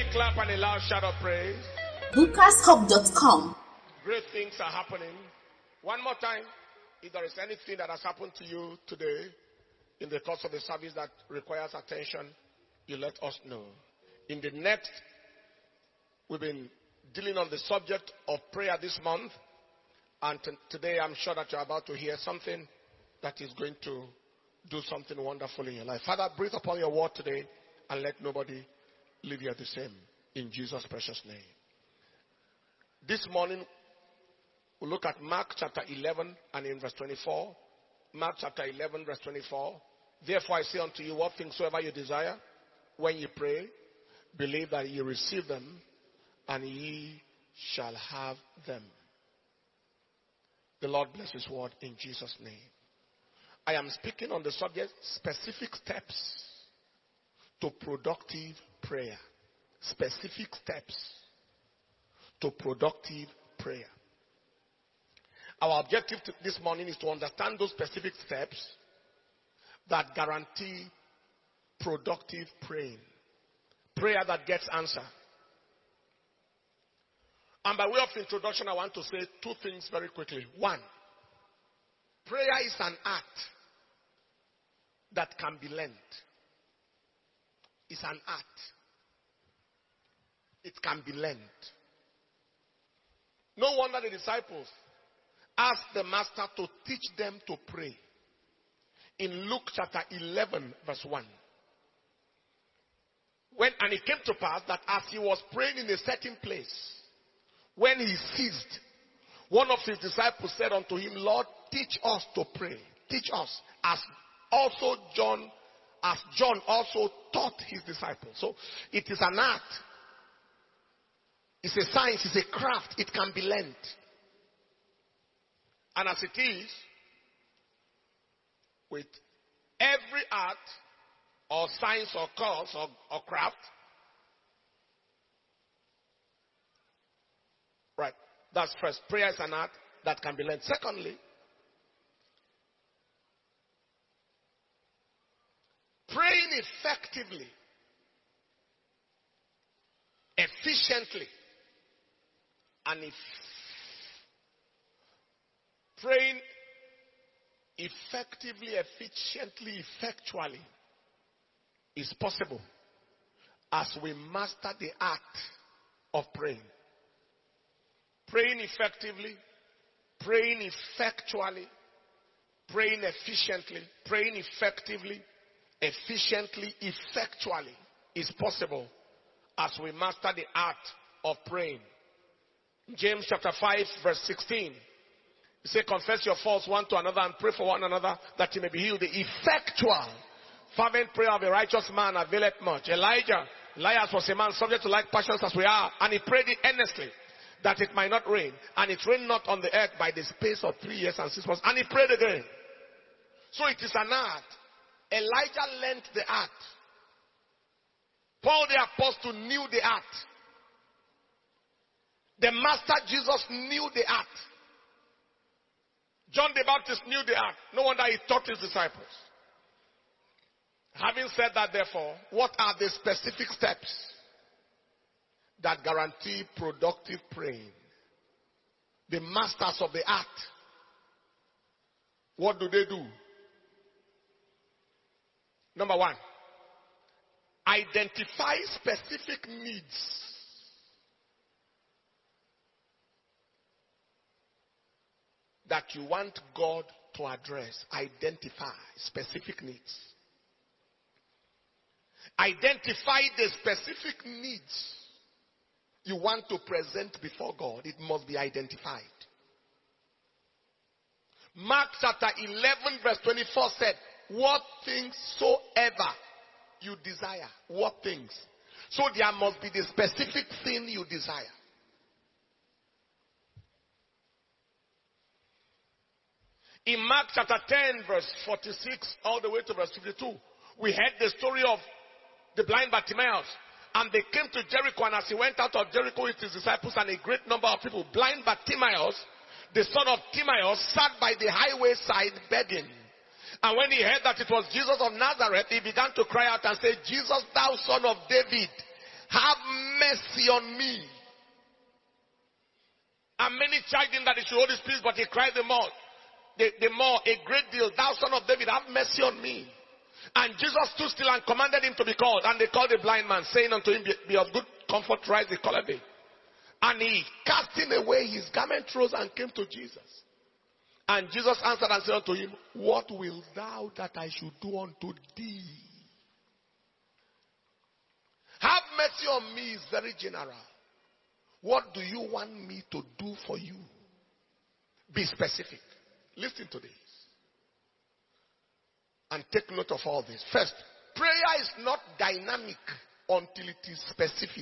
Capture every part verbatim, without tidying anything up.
big clap and a loud shout of praise. Lucas Hub dot com. Great things are happening. One more time, if there is anything that has happened to you today in the course of the service that requires attention, you let us know. In the next, we've been dealing on the subject of prayer this month, and t- today I'm sure that you're about to hear something that is going to do something wonderful in your life. Father, breathe upon your word today and let nobody leave here the same. In Jesus' precious name. This morning, we'll look at Mark chapter eleven and in verse twenty-four. Mark chapter eleven, verse twenty-four. Therefore I say unto you, what things soever you desire, when you pray, believe that you receive them, and ye shall have them. The Lord bless his word in Jesus' name. I am speaking on the subject, specific steps to productive prayer. Specific steps to productive prayer. Our objective to this morning is to understand those specific steps that guarantee productive praying. Prayer that gets answer. And by way of introduction, I want to say two things very quickly. One, prayer is an art that can be learned. It's an art. It can be learned. No wonder the disciples asked the master to teach them to pray. In Luke chapter eleven, verse one. When, and it came to pass that as he was praying in a certain place, when he ceased, one of his disciples said unto him, Lord, teach us to pray. Teach us, as also John, as John also taught his disciples. So it is an art. It's a science, it's a craft. It can be learned. And as it is, with every art or science or course or, or craft, right, that's first. Prayer is an art that can be learned. Secondly, praying effectively, efficiently, and if praying effectively, efficiently, effectually is possible as we master the art of praying. Praying effectively, praying effectually, praying efficiently, praying effectively, efficiently, effectually is possible as we master the art of praying. James chapter five, verse sixteen. He said, confess your faults one to another and pray for one another that you may be healed. The effectual, fervent prayer of a righteous man availeth much. Elijah, Elias was a man subject to like passions as we are, and he prayed it earnestly that it might not rain. And it rained not on the earth by the space of three years and six months. And he prayed again. So it is an art. Elijah learned the art. Paul the apostle knew the art. The master Jesus knew the art. John the Baptist knew the art. No wonder he taught his disciples. Having said that, therefore, what are the specific steps that guarantee productive praying? The masters of the art, what do they do? Number one, identify specific needs. That you want God to address. Identify specific needs. Identify the specific needs you want to present before God. It must be identified. Mark chapter eleven verse twenty-four said, what things soever you desire. What things? So there must be the specific thing you desire. In Mark chapter ten, verse forty-six, all the way to verse fifty-two, we heard the story of the blind Bartimaeus. And they came to Jericho, and as he went out of Jericho with his disciples and a great number of people, blind Bartimaeus, the son of Timaeus, sat by the highway side begging. And when he heard that it was Jesus of Nazareth, he began to cry out and say, Jesus, thou son of David, have mercy on me. And many charged him that he should hold his peace, but he cried the more, the, the more, a great deal, thou son of David, have mercy on me. And Jesus stood still and commanded him to be called. And they called the blind man, saying unto him, be, be of good comfort, rise, they called him. And he, casting away his garment, rose and came to Jesus. And Jesus answered and said unto him, what wilt thou that I should do unto thee? Have mercy on me is very general. What do you want me to do for you? Be specific. Listen to this. And take note of all this. First, prayer is not dynamic until it is specific.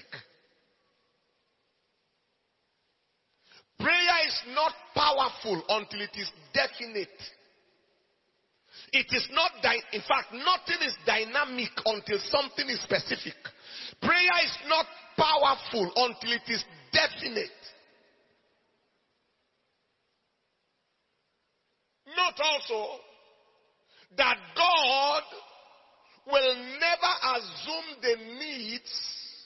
Prayer is not powerful until it is definite. It is not, dy- in fact, nothing is dynamic until something is specific. Prayer is not powerful until it is definite. Note also that God will never assume the needs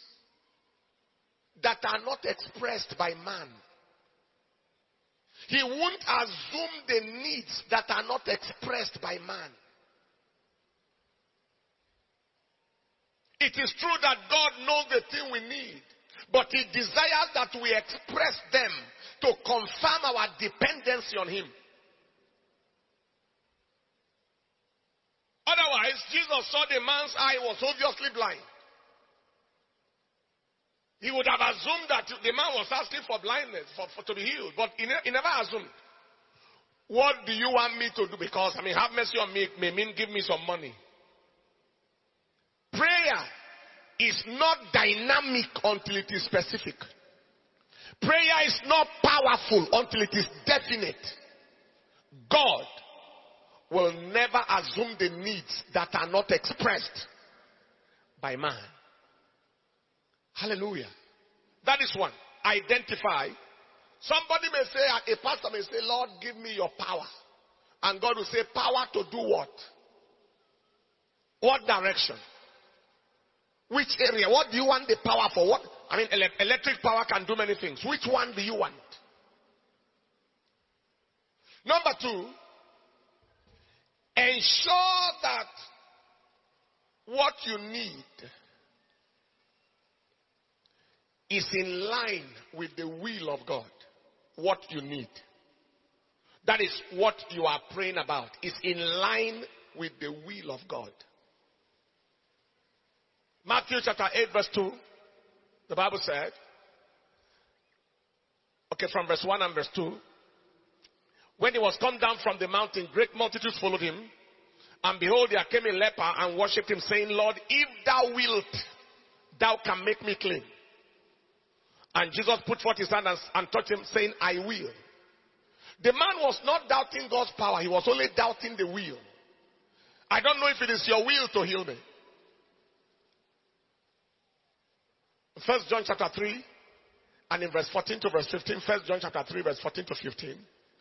that are not expressed by man. He won't assume the needs that are not expressed by man. It is true that God knows the thing we need, but He desires that we express them to confirm our dependency on Him. Otherwise, Jesus saw the man's eye was obviously blind. He would have assumed that the man was asking for blindness, for, for to be healed. But he, ne- he never assumed. What do you want me to do? Because, I mean, have mercy on me may mean give me some money. Prayer is not dynamic until it is specific. Prayer is not powerful until it is definite. God will never assume the needs that are not expressed by man. Hallelujah. That is one. Identify. Somebody may say, a pastor may say, Lord, give me your power. And God will say, power to do what? What direction? Which area? What do you want the power for? What? I mean, ele- electric power can do many things. Which one do you want? Number two, ensure that what you need is in line with the will of God. What you need. That is what you are praying about. Is in line with the will of God. Matthew chapter eight verse two. The Bible said. Okay, from verse one and verse two. When he was come down from the mountain, great multitudes followed him. And behold, there came a leper and worshipped him, saying, Lord, if thou wilt, thou can make me clean. And Jesus put forth his hand and, and touched him, saying, I will. The man was not doubting God's power. He was only doubting the will. I don't know if it is your will to heal me. First John chapter three, and in verse fourteen to verse fifteen. First John chapter three, verse fourteen to fifteen.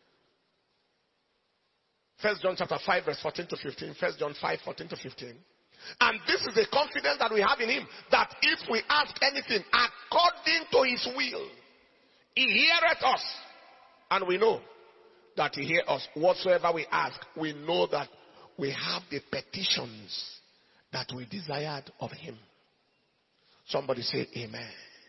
First John chapter five, verse fourteen to fifteen. First John five, fourteen to fifteen. And this is the confidence that we have in Him, that if we ask anything according to His will, He heareth us. And we know that He hears us. Whatsoever we ask, we know that we have the petitions that we desired of Him. Somebody say amen.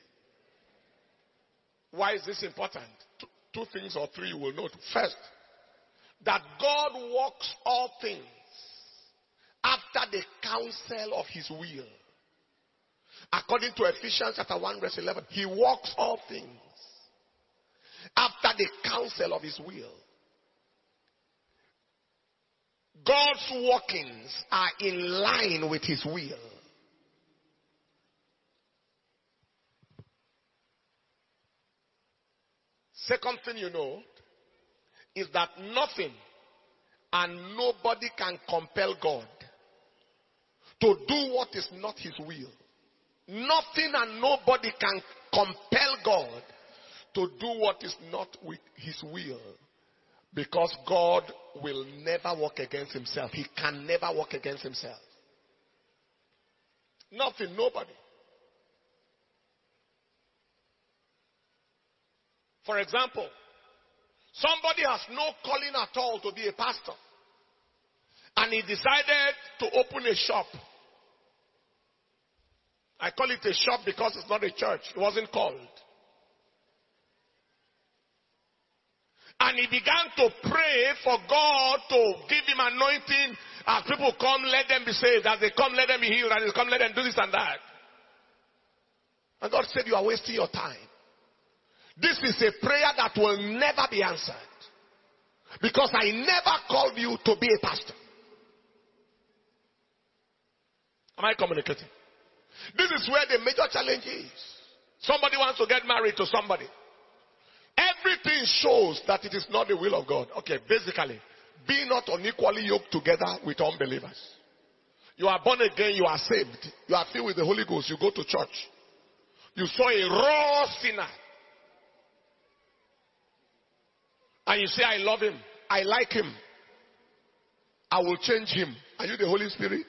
Why is this important? Two, two things or three you will note. First, that God works all things after the counsel of His will. According to Ephesians chapter one verse eleven, He works all things after the counsel of His will. God's workings are in line with His will. Second thing you know is that nothing and nobody can compel God to do what is not His will. Nothing and nobody can compel God to do what is not with His will. Because God will never work against Himself. He can never work against Himself. Nothing, nobody. For example, somebody has no calling at all to be a pastor, and he decided to open a shop. I call it a shop because it's not a church. It wasn't called. And he began to pray for God to give him anointing. As people come, let them be saved. As they come, let them be healed. As they come, let them do this and that. And God said, you are wasting your time. This is a prayer that will never be answered. Because I never called you to be a pastor. Am I communicating? This is where the major challenge is. Somebody wants to get married to somebody. Everything shows that it is not the will of God. Okay, basically, be not unequally yoked together with unbelievers. You are born again, you are saved. You are filled with the Holy Ghost, you go to church. You saw a raw sinner. And you say, I love him. I like him. I will change him. Are you the Holy Spirit?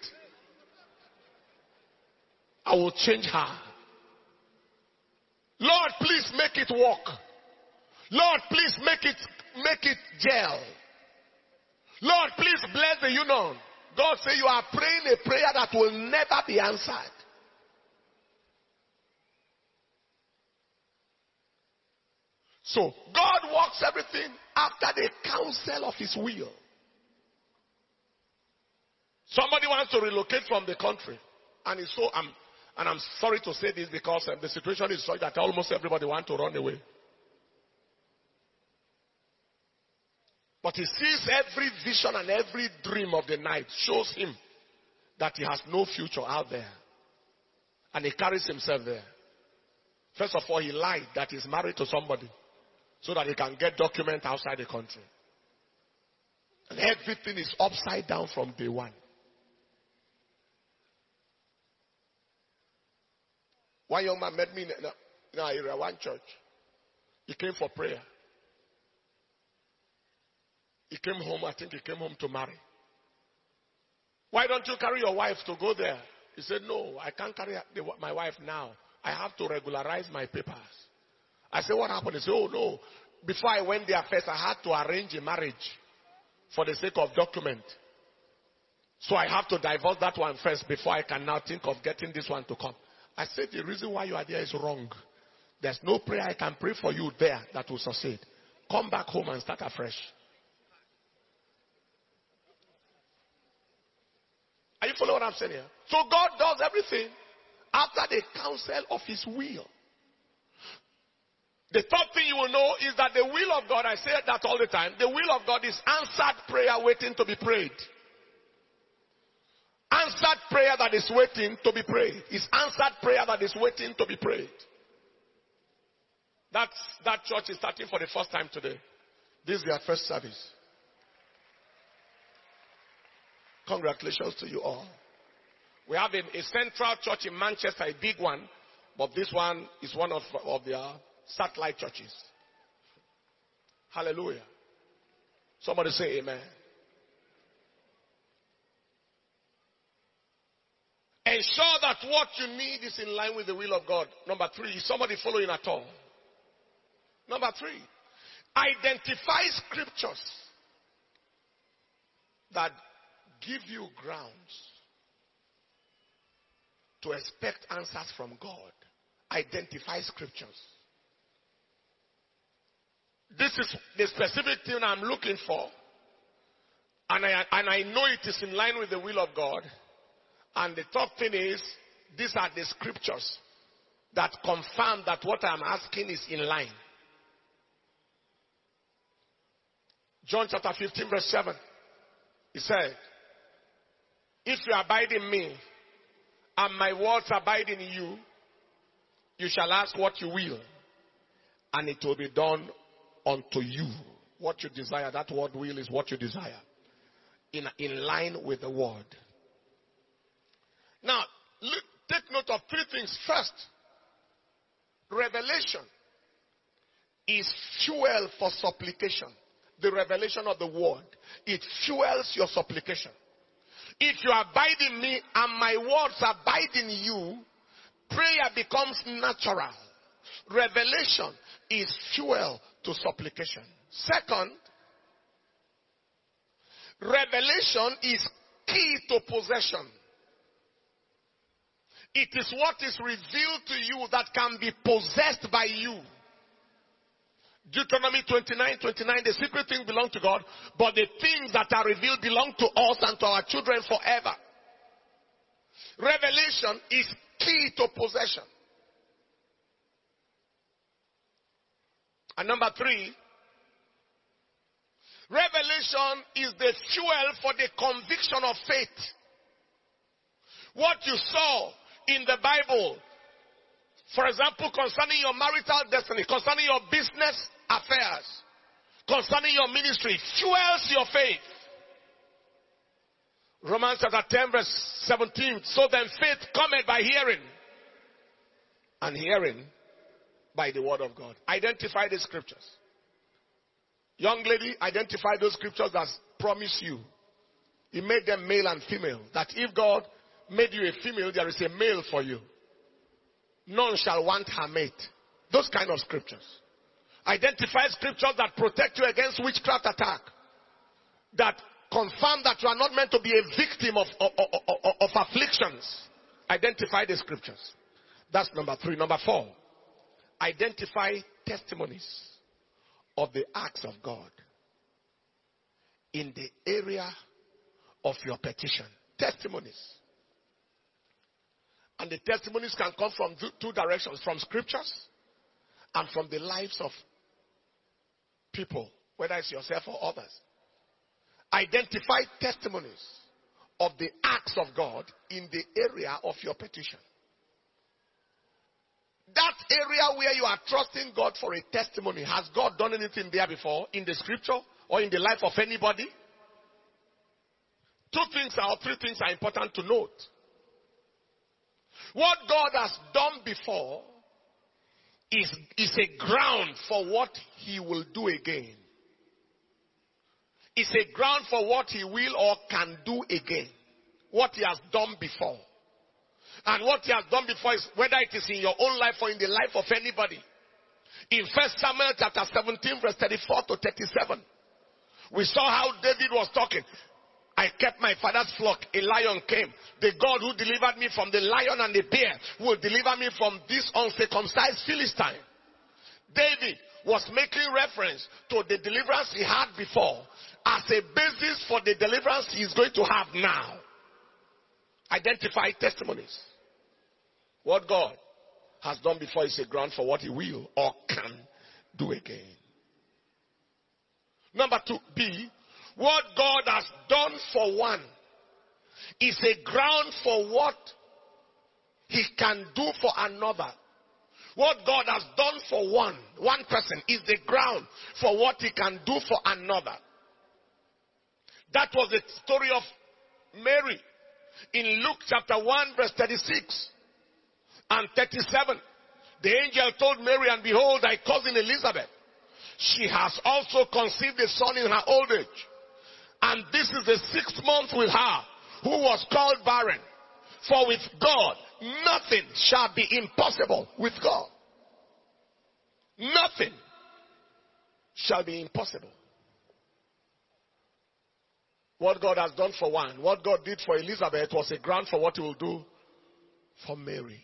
I will change her. Lord, please make it work. Lord, please make it, make it gel. Lord, please bless the union. God says you are praying a prayer that will never be answered. So, God works everything after the counsel of his will. Somebody wants to relocate from the country. And it's so, um, and I'm sorry to say this because um, the situation is such that almost everybody wants to run away. But he sees every vision and every dream of the night shows him that he has no future out there. And he carries himself there. First of all, he lied that he's married to somebody so that he can get documents outside the country. And everything is upside down from day one. One young man met me in an area, one church. He came for prayer. He came home, I think he came home to marry. Why don't you carry your wife to go there? He said, no, I can't carry my wife now. I have to regularize my papers. I said, what happened? He said, oh no. Before I went there first, I had to arrange a marriage for the sake of document. So I have to divorce that one first before I can now think of getting this one to come. I said, the reason why you are there is wrong. There's no prayer I can pray for you there that will succeed. Come back home and start afresh. Are you following what I'm saying here? So God does everything after the counsel of his will. The third thing you will know is that the will of God, I say that all the time, the will of God is answered prayer waiting to be prayed. Answered prayer that is waiting to be prayed. It's answered prayer that is waiting to be prayed. That's, that church is starting for the first time today. This is their first service. Congratulations to you all. We have a, a central church in Manchester, a big one. But this one is one of, of their satellite churches. Hallelujah. Somebody say amen. Ensure that what you need is in line with the will of God. Number three, is somebody following at all? Number three, identify scriptures that give you grounds to expect answers from God. Identify scriptures. This is the specific thing I'm looking for. And I, and I know it is in line with the will of God. And the third thing is, these are the scriptures that confirm that what I'm asking is in line. John chapter fifteen verse seven. He said, if you abide in me, and my words abide in you, you shall ask what you will, and it will be done unto you. What you desire, that word will is what you desire. In, in line with the word. Now, look, take note of three things. First, revelation is fuel for supplication. The revelation of the word. It fuels your supplication. If you abide in me and my words abide in you, prayer becomes natural. Revelation is fuel to supplication. Second, revelation is key to possession. It is what is revealed to you that can be possessed by you. Deuteronomy twenty-nine twenty-nine, the secret things belong to God, but the things that are revealed belong to us and to our children forever. Revelation is key to possession. And number three, revelation is the fuel for the conviction of faith. What you saw in the Bible, for example, concerning your marital destiny, concerning your business affairs, concerning your ministry, fuels your faith. Romans chapter ten verse seventeen, so then faith cometh by hearing, and hearing by the word of God. Identify the scriptures. Young lady, identify those scriptures that promise you. He made them male and female. That if God made you a female, there is a male for you. None shall want her mate. Those kind of scriptures. Identify scriptures that protect you against witchcraft attack. That confirm that you are not meant to be a victim of, of, of, of afflictions. Identify the scriptures. That's number three. Number four. Identify testimonies of the acts of God in the area of your petition. Testimonies. And the testimonies can come from two directions, from scriptures and from the lives of people, whether it's yourself or others. Identify testimonies of the acts of God in the area of your petition. That area where you are trusting God for a testimony, has God done anything there before in the scripture or in the life of anybody? Two things or three things are important to note. What God has done before is, is a ground for what he will do again. It's a ground for what he will or can do again. What he has done before. And what he has done before is whether it is in your own life or in the life of anybody. In First Samuel chapter seventeen verse thirty-four to thirty-seven. We saw how David was talking. I kept my father's flock. A lion came. The God who delivered me from the lion and the bear will deliver me from this uncircumcised Philistine. David was making reference to the deliverance he had before as a basis for the deliverance he is going to have now. Identify testimonies. What God has done before is a ground for what he will or can do again. Number two, B, what God has done for one is a ground for what he can do for another. What God has done for one, one person, is the ground for what he can do for another. That was the story of Mary in Luke chapter one verse thirty-six and thirty-seven. The angel told Mary, and behold, thy cousin Elizabeth, she has also conceived a son in her old age. And this is the sixth month with her, who was called barren. For with God, nothing shall be impossible with God. Nothing shall be impossible. What God has done for one, what God did for Elizabeth was a ground for what he will do for Mary.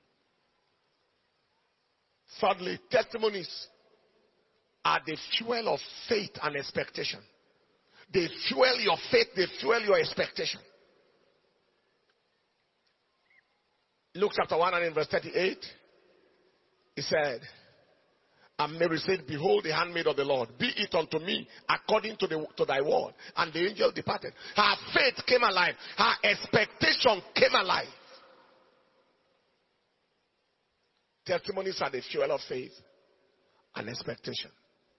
Thirdly, testimonies are the fuel of faith and expectation. They fuel your faith, they fuel your expectation. Luke chapter one and in verse thirty-eight, he said, and Mary said, behold the handmaid of the Lord, be it unto me according to, the, to thy word. And the angel departed. Her faith came alive. Her expectation came alive. Testimonies are the fuel of faith and expectation.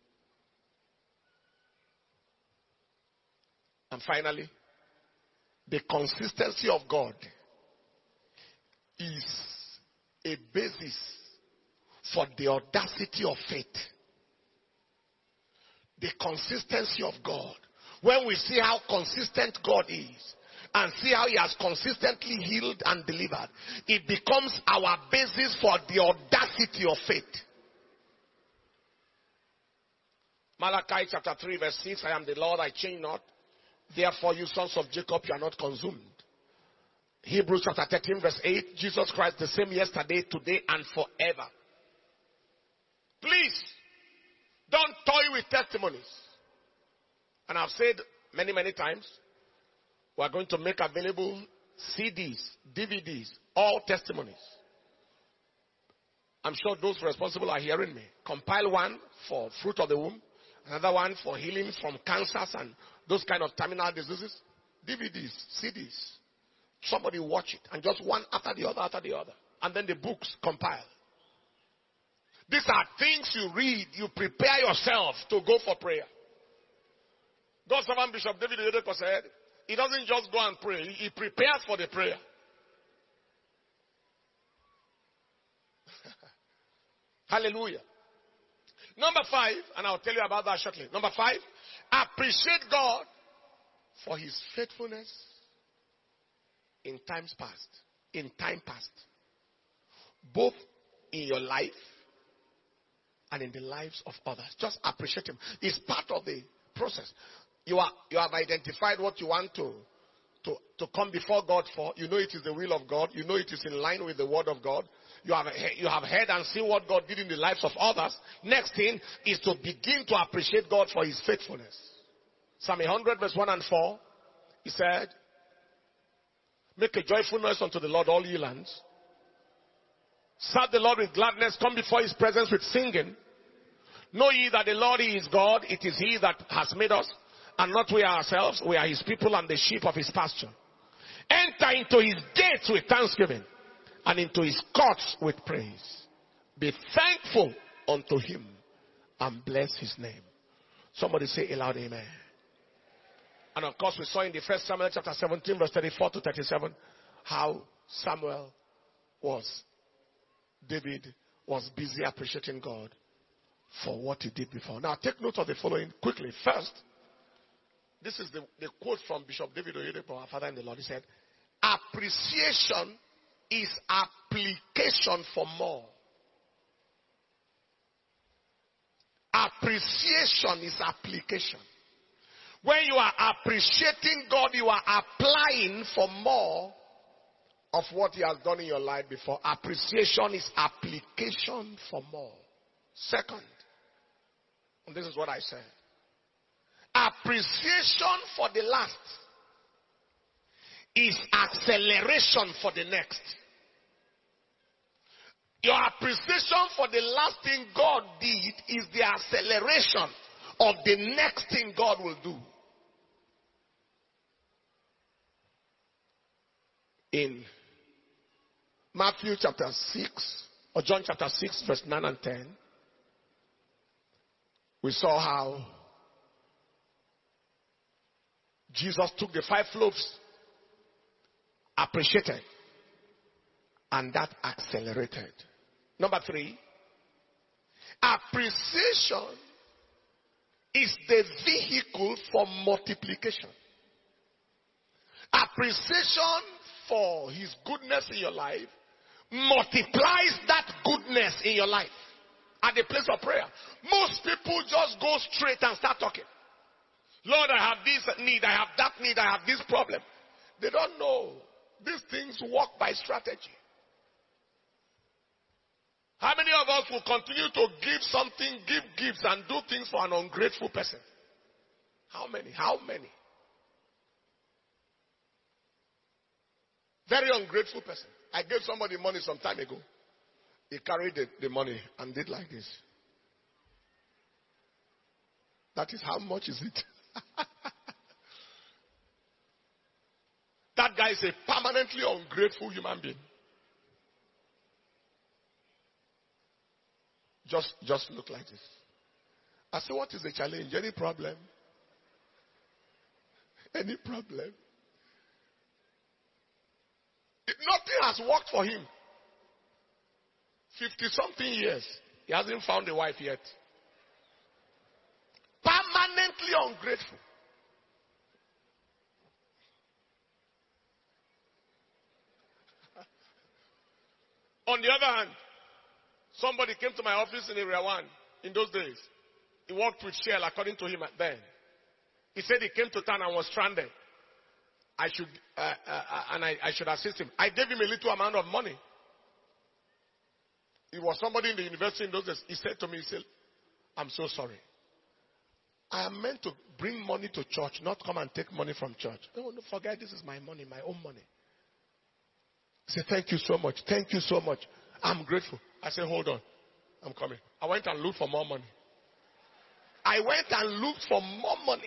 And finally, the consistency of God is a basis for the audacity of faith. The consistency of God. When we see how consistent God is and see how he has consistently healed and delivered, it becomes our basis for the audacity of faith. Malachi chapter three verse six, I am the Lord, I change not. Therefore you sons of Jacob, you are not consumed. Hebrews chapter thirteen verse eight, Jesus Christ the same yesterday, today, and forever. Please, don't toy with testimonies. And I've said many, many times, we are going to make available C Ds, D V Ds, all testimonies. I'm sure those responsible are hearing me. Compile one for fruit of the womb, another one for healing from cancers and those kind of terminal diseases. D V Ds, C Ds. Somebody watch it, and just one after the other, after the other. And then the books compile. These are things you read, you prepare yourself to go for prayer. God's servant Bishop David Oyedepo said, he doesn't just go and pray, he prepares for the prayer. Hallelujah. Number five, and I'll tell you about that shortly. Number five, appreciate God for his faithfulness in times past. In time past. Both in your life and in the lives of others. Just appreciate him. It's part of the process. You are you have identified what you want to, to, to come before God for. You know it is the will of God. You know it is in line with the word of God. You have, you have heard and seen what God did in the lives of others. Next thing is to begin to appreciate God for his faithfulness. Psalm one hundred verse one and four. He said, make a joyful noise unto the Lord, all ye lands. Serve the Lord with gladness. Come before his presence with singing. Know ye that the Lord is God. It is he that has made us, and not we ourselves. We are his people and the sheep of his pasture. Enter into his gates with thanksgiving, and into his courts with praise. Be thankful unto him, and bless his name. Somebody say aloud, amen. And of course we saw in the first Samuel chapter seventeen verse thirty-four to thirty-seven how Samuel was, David was busy appreciating God for what he did before. Now take note of the following quickly. First, this is the, the quote from Bishop David Oyedepo, our father in the Lord. He said, appreciation is application for more. Appreciation is application. When you are appreciating God, you are applying for more of what he has done in your life before. Appreciation is application for more. Second, and this is what I said. Appreciation for the last is acceleration for the next. Your appreciation for the last thing God did is the acceleration of the next thing God will do. In Matthew chapter six, or John chapter six, verse nine and ten, we saw how Jesus took the five loaves, appreciated, and that accelerated. Number three, appreciation is the vehicle for multiplication. Appreciation for his goodness in your life multiplies that goodness in your life at the place of prayer. Most people just go straight and start talking. Lord, I have this need, I have that need, I have this problem. They don't know these things work by strategy. How many of us will continue to give something, give gifts, and do things for an ungrateful person? How many? How many? Very ungrateful person. I gave somebody money some time ago. He carried the, the money and did like this. That is how much is it? That guy is a permanently ungrateful human being. Just, just look like this. I said, what is the challenge? Any problem? Any problem? Nothing has worked for him. Fifty-something years. He hasn't found a wife yet. Permanently ungrateful. On the other hand, somebody came to my office in Area one in those days. He worked with Shell, according to him then. He said he came to town and was stranded. I should, uh, uh, and I, I should assist him. I gave him a little amount of money. He was somebody in the university in those days. He said to me, he said, I'm so sorry. I am meant to bring money to church, not come and take money from church. No, no, forget, this is my money, my own money. He said, thank you so much. Thank you so much. I'm grateful. I said, hold on. I'm coming. I went and looked for more money. I went and looked for more money.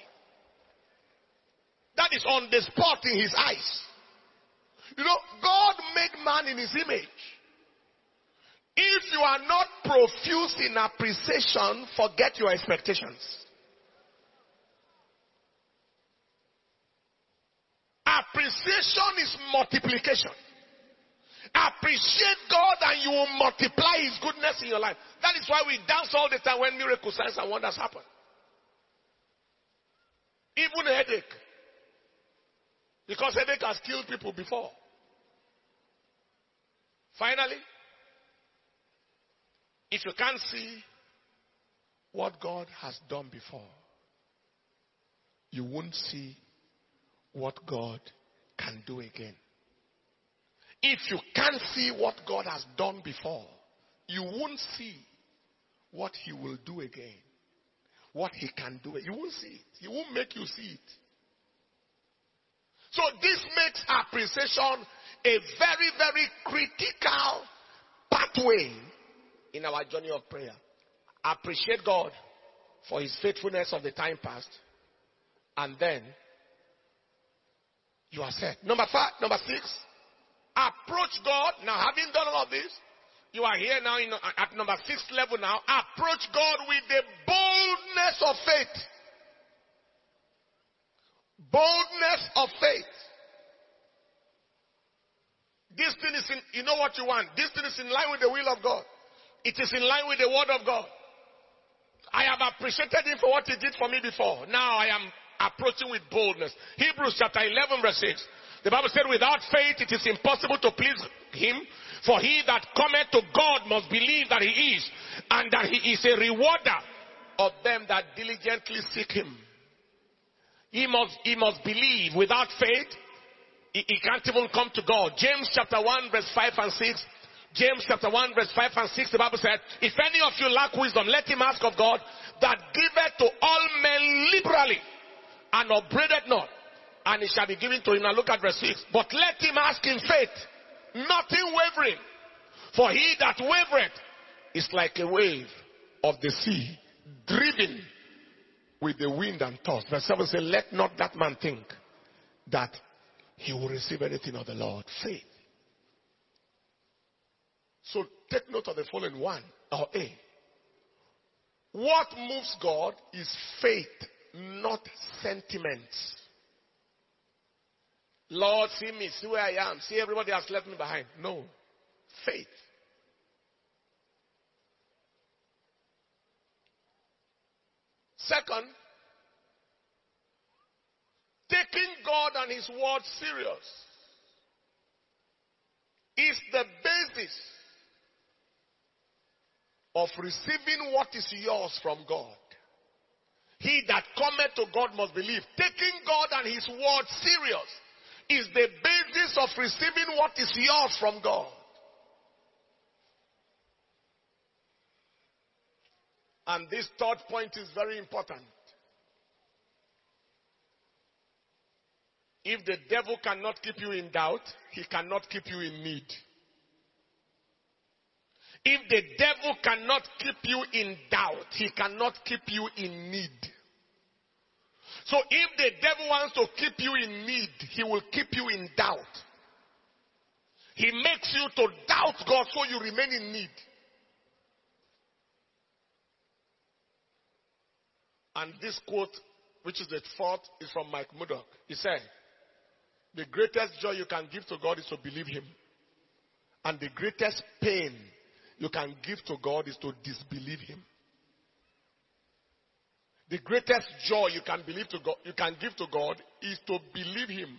That is on the spot in his eyes. You know, God made man in his image. If you are not profuse in appreciation, forget your expectations. Appreciation is multiplication. Appreciate God and you will multiply his goodness in your life. That is why we dance all the time when miracles, signs and wonders happen. Even a headache. Because headache has killed people before. Finally, if you can't see what God has done before, you won't see what God can do again. If you can't see what God has done before, you won't see what he will do again. What he can do. You won't see it. He won't make you see it. So this makes appreciation a very, very critical pathway in our journey of prayer. Appreciate God for his faithfulness of the time past. And then you are set. Number five, number six, approach God. Now, having done all of this, you are here now in, at number six level now. Approach God with the boldness of faith. Boldness of faith. This thing is in, you know what you want. This thing is in line with the will of God. It is in line with the word of God. I have appreciated him for what he did for me before. Now I am approaching with boldness. Hebrews chapter eleven verse six. The Bible said, without faith it is impossible to please him. For he that cometh to God must believe that he is, and that he is a rewarder of them that diligently seek him. He must, he must believe. Without faith, he, he can't even come to God. James chapter one verse five and six. James chapter one verse five and six, the Bible said, if any of you lack wisdom, let him ask of God, that giveth to all men liberally, and upbraideth not, and it shall be given to him. Now look at verse six. But let him ask in faith, nothing wavering. For he that wavereth is like a wave of the sea, driven with the wind and tossed. Verse seven says, let not that man think that he will receive anything of the Lord. Faith. So take note of the following one, or A. What moves God is faith, not sentiments. Lord, see me, see where I am, see everybody has left me behind. No. Faith. Second, taking God and his word serious is the basis of receiving what is yours from God. He that cometh to God must believe. Taking God and his word serious is the basis of receiving what is yours from God. And this third point is very important. If the devil cannot keep you in doubt, he cannot keep you in need. If the devil cannot keep you in doubt, he cannot keep you in need. So if the devil wants to keep you in need, he will keep you in doubt. He makes you to doubt God so you remain in need. And this quote, which is the fourth, is from Mike Murdock. He said, the greatest joy you can give to God is to believe him. And the greatest pain you can give to God is to disbelieve him. The greatest joy you can believe to God, you can give to God is to believe him.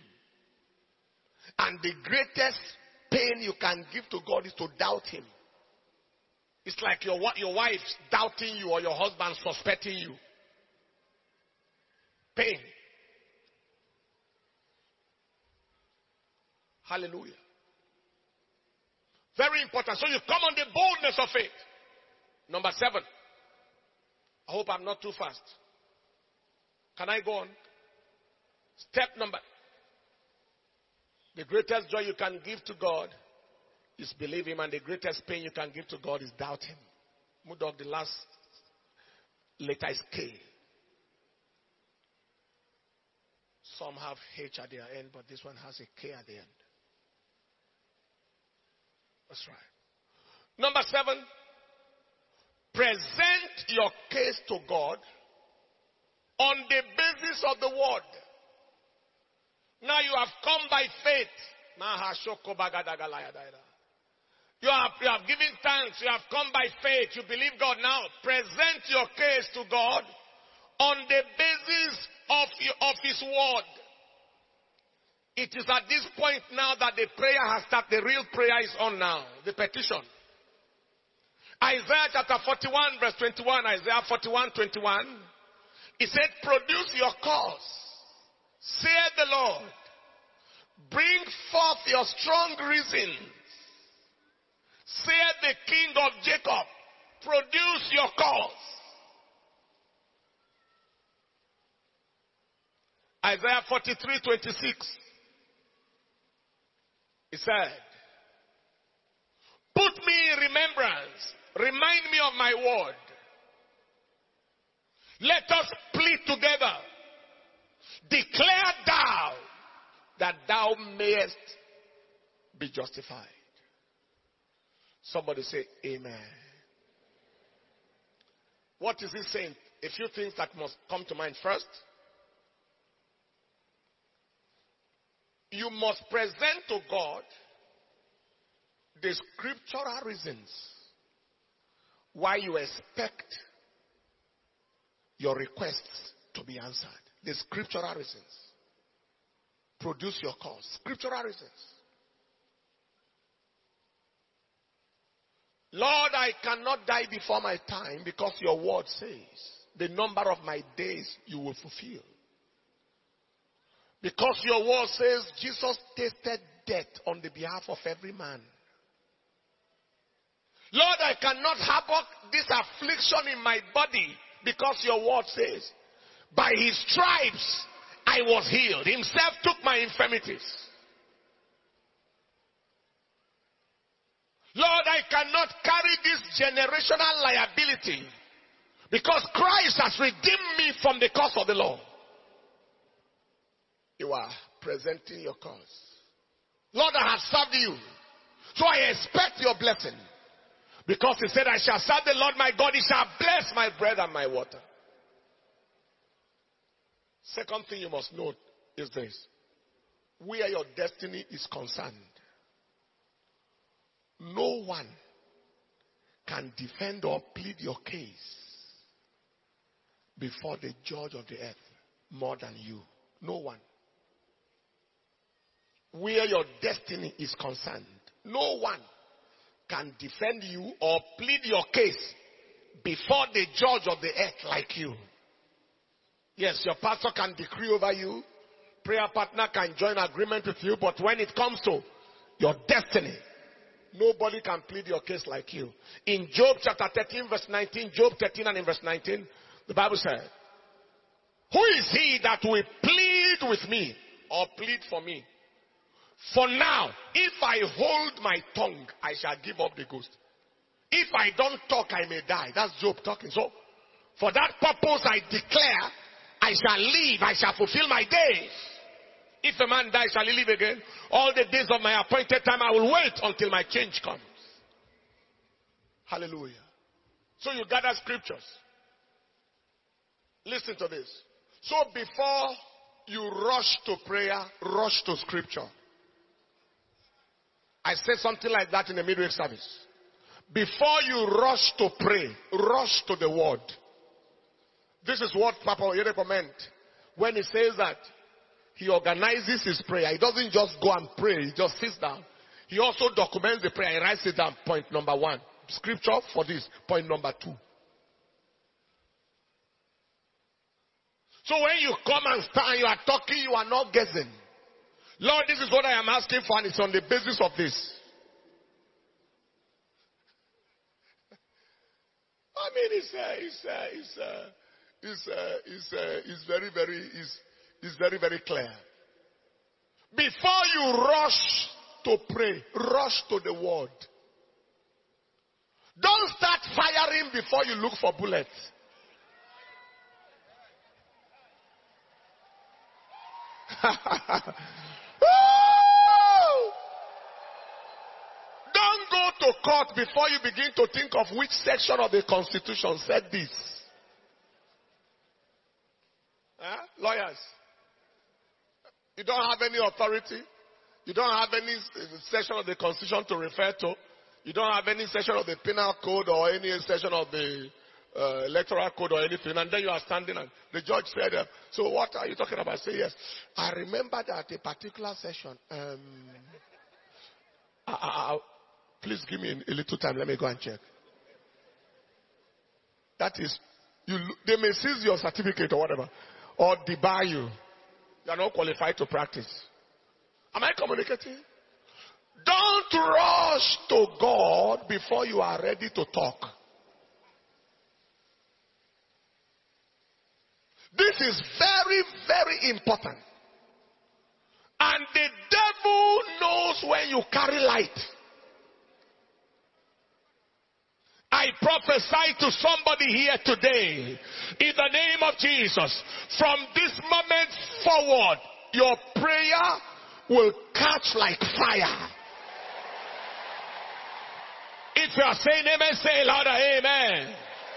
And the greatest pain you can give to God is to doubt him. It's like your, your wife doubting you or your husband suspecting you. Pain. Hallelujah. Very important. So you come on the boldness of faith. Number seven. I hope I'm not too fast. Can I go on? Step number. The greatest joy you can give to God is believe Him, and the greatest pain you can give to God is doubt Him. Mudok, the last letter is K. Some have H at their end, but this one has a K at the end. That's right. Number seven, present your case to God on the basis of the word. Now you have come by faith. You have, you have given thanks. You have come by faith. You believe God. Now present your case to God on the basis of, of His word. It is at this point now that the prayer has started. The real prayer is on now. The petition. Isaiah chapter forty-one verse twenty-one. Isaiah forty-one twenty-one. He said, produce your cause. Saith the Lord. Bring forth your strong reasons. Saith the King of Jacob. Produce your cause. Isaiah forty-three twenty-six. He said, put me in remembrance. Remind me of my word. Let us plead together. Declare thou that thou mayest be justified. Somebody say amen. What is he saying? A few things that must come to mind. First, you must present to God the scriptural reasons why you expect your requests to be answered. The scriptural reasons. Produce your cause. Scriptural reasons. Lord, I cannot die before my time because your word says the number of my days you will fulfill. Because your word says Jesus tasted death on the behalf of every man. Lord, I cannot harbor this affliction in my body because your word says by his stripes I was healed. Himself took my infirmities. Lord, I cannot carry this generational liability because Christ has redeemed me from the curse of the law. You are presenting your cause. Lord, I have served you, so I expect your blessing. Because he said, I shall serve the Lord my God, he shall bless my bread and my water. Second thing you must note is this. Where your destiny is concerned, no one can defend or plead your case before the judge of the earth more than you. No one. Where your destiny is concerned, no one can defend you or plead your case before the judge of the earth like you. Yes, your pastor can decree over you, prayer partner can join agreement with you, but when it comes to your destiny, nobody can plead your case like you. In Job chapter thirteen verse nineteen, Job thirteen and in verse nineteen, the Bible said, who is he that will plead with me or plead for me? For now, if I hold my tongue, I shall give up the ghost. If I don't talk, I may die. That's Job talking. So, for that purpose I declare, I shall live, I shall fulfill my days. If a man dies, shall he live again? All the days of my appointed time, I will wait until my change comes. Hallelujah. So you gather scriptures. Listen to this. So before you rush to prayer, rush to scripture. I said something like that in the midweek service. Before you rush to pray, rush to the word. This is what Papa Oyedeko meant when he says that he organizes his prayer. He doesn't just go and pray, he just sits down. He also documents the prayer, he writes it down. Point number one. scripture for this. Point number two. So when you come and stand, you are talking, you are not guessing. Lord, this is what I am asking for, and it's on the basis of this. I mean, it's uh, it's uh, it's uh, it's uh, it's, uh, it's very very it's, it's very very clear. Before you rush to pray, rush to the word. Don't start firing before you look for bullets. Don't go to court before you begin to think of which section of the Constitution said this. Huh? Lawyers, you don't have any authority. You don't have any section of the Constitution to refer to. You don't have any section of the Penal Code or any section of the uh, Electoral Code or anything. And then you are standing and the judge said, uh, so what are you talking about? Say yes. I remember that a particular session. Um, I, I, I, please give me a little time. Let me go and check. That is, you. They may seize your certificate or whatever, or debar you. You are not qualified to practice. Am I communicating? Don't rush to God before you are ready to talk. This is very, very important. And the devil knows when you carry light. I prophesy to somebody here today, in the name of Jesus, from this moment forward, your prayer will catch like fire. If you are saying amen, say louder, amen.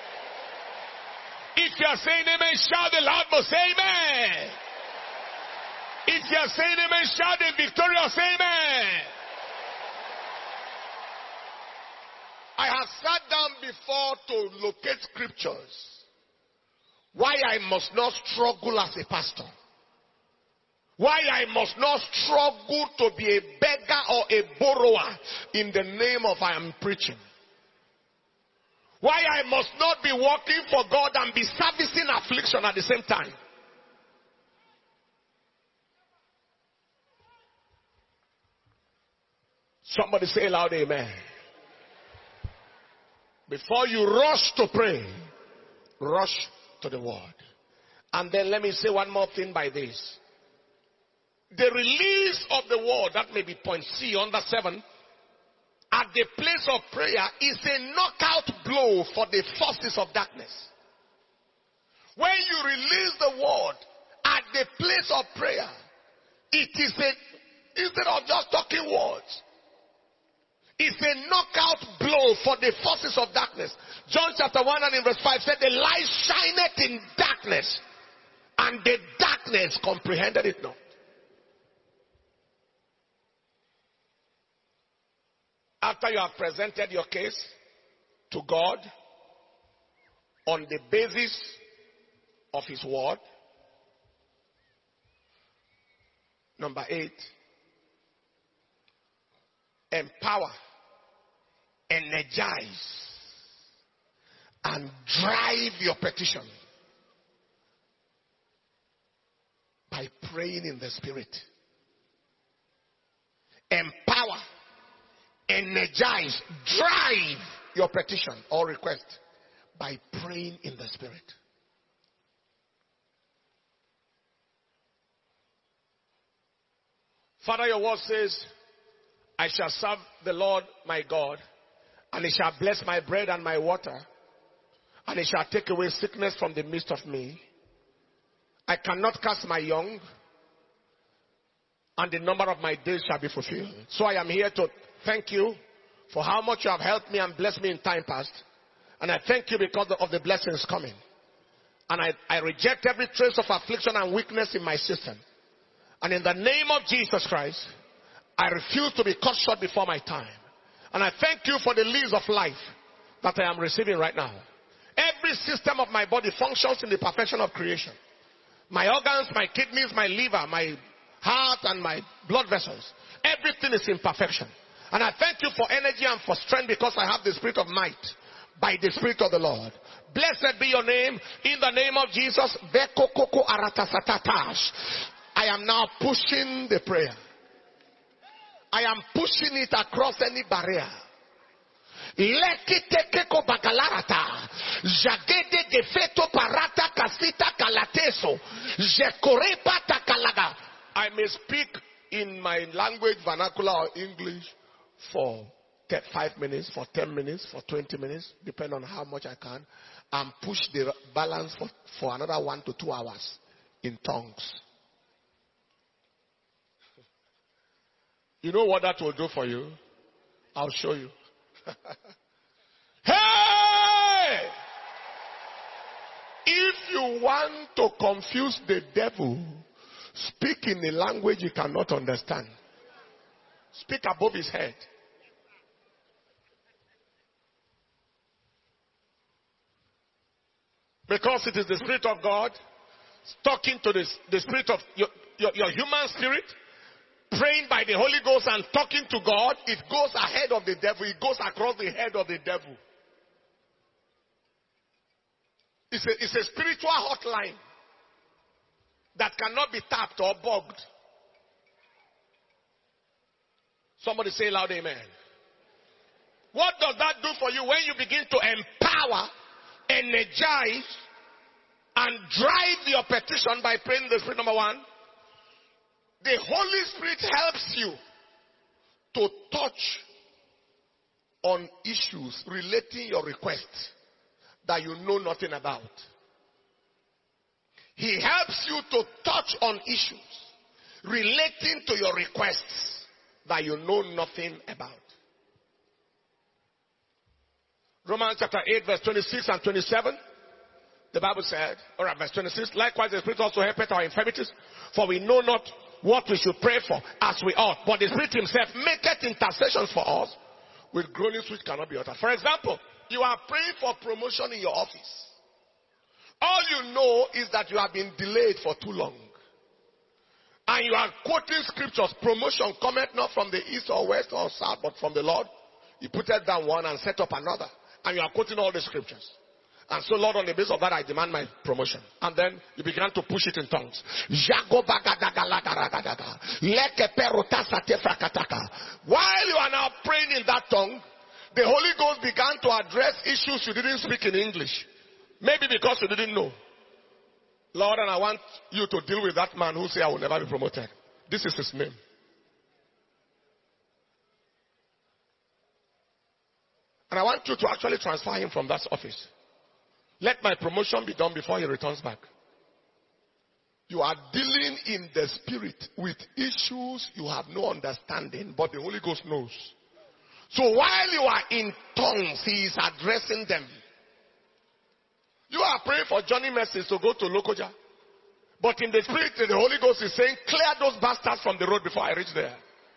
If you are saying amen, shout the loud most, amen. If you are saying amen, shout the victorious, amen. I have sat down before to locate scriptures why I must not struggle as a pastor. Why I must not struggle to be a beggar or a borrower in the name of I am preaching. Why I must not be working for God and be servicing affliction at the same time. Somebody say loud amen. Before you rush to pray, rush to the word. And then let me say one more thing by this. The release of the word, that may be point C under seven, at the place of prayer is a knockout blow for the forces of darkness. When you release the word at the place of prayer, it is a, instead of just talking words, it's a knockout blow for the forces of darkness. John chapter one and in verse five said, the light shineth in darkness, and the darkness comprehended it not. After you have presented your case to God on the basis of His word, number eight, empower, energize, and drive your petition by praying in the Spirit. Empower, energize, drive your petition or request by praying in the Spirit. Father, your word says, I shall serve the Lord my God, and He shall bless my bread and my water, and He shall take away sickness from the midst of me. I cannot cast my young, and the number of my days shall be fulfilled. So I am here to thank you for how much you have helped me and blessed me in time past. And I thank you because of the blessings coming. And I, I reject every trace of affliction and weakness in my system. And in the name of Jesus Christ, I refuse to be cut short before my time. And I thank you for the lease of life that I am receiving right now. Every system of my body functions in the perfection of creation. My organs, my kidneys, my liver, my heart, and my blood vessels. Everything is in perfection. And I thank you for energy and for strength because I have the spirit of might by the Spirit of the Lord. Blessed be your name in the name of Jesus. I am now pushing the prayer. I am pushing it across any barrier. Lekiteko bagalarata, jagede gefeto parata kasita kalateso, jekorepa takalaga. I may speak in my language, vernacular or English, for five minutes, for ten minutes, for twenty minutes, depending on how much I can, and push the balance for, for another one to two hours in tongues. You know what that will do for you? I'll show you. Hey! If you want to confuse the devil, speak in a language you cannot understand. Speak above his head. Because it is the Spirit of God talking to the, the spirit of your, your, your human spirit, praying by the Holy Ghost and talking to God. It goes ahead of the devil. It goes across the head of the devil. It's a, it's a spiritual hotline that cannot be tapped or bugged. Somebody say loud amen. What does that do for you when you begin to empower, energize, and drive your petition by praying the Spirit? Number one, the Holy Spirit helps you to touch on issues relating your requests that you know nothing about. He helps you to touch on issues relating to your requests that you know nothing about. Romans chapter eight, verse twenty-six and twenty-seven. The Bible said, all right, verse twenty-six, likewise the Spirit also helpeth our infirmities, for we know not what we should pray for as we ought. But the Spirit himself maketh intercessions for us with groanings which cannot be uttered. For example, you are praying for promotion in your office. All you know is that you have been delayed for too long. And you are quoting scriptures. Promotion cometh not from the east or west or south, but from the Lord. You put it down one and set up another. And you are quoting all the scriptures. And so, Lord, on the basis of that, I demand my promotion. And then you began to push it in tongues. While you are now praying in that tongue, the Holy Ghost began to address issues you didn't speak in English. Maybe because you didn't know. Lord, and I want you to deal with that man who said I will never be promoted. This is his name. And I want you to actually transfer him from that office. Let my promotion be done before he returns back. You are dealing in the spirit with issues you have no understanding, but the Holy Ghost knows. So while you are in tongues, he is addressing them. You are praying for Johnny Mercy to go to Lokoja. But in the spirit, the Holy Ghost is saying, clear those bastards from the road before I reach there.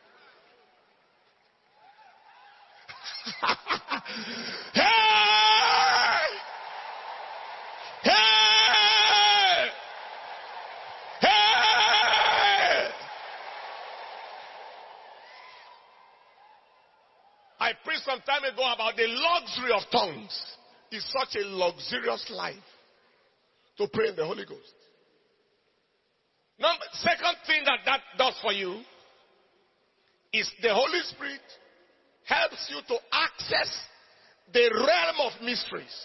Hey! Hey! Hey! I preached some time ago about the luxury of tongues. It's such a luxurious life to pray in the Holy Ghost. Number, second thing that that does for you is the Holy Spirit helps you to access the realm of mysteries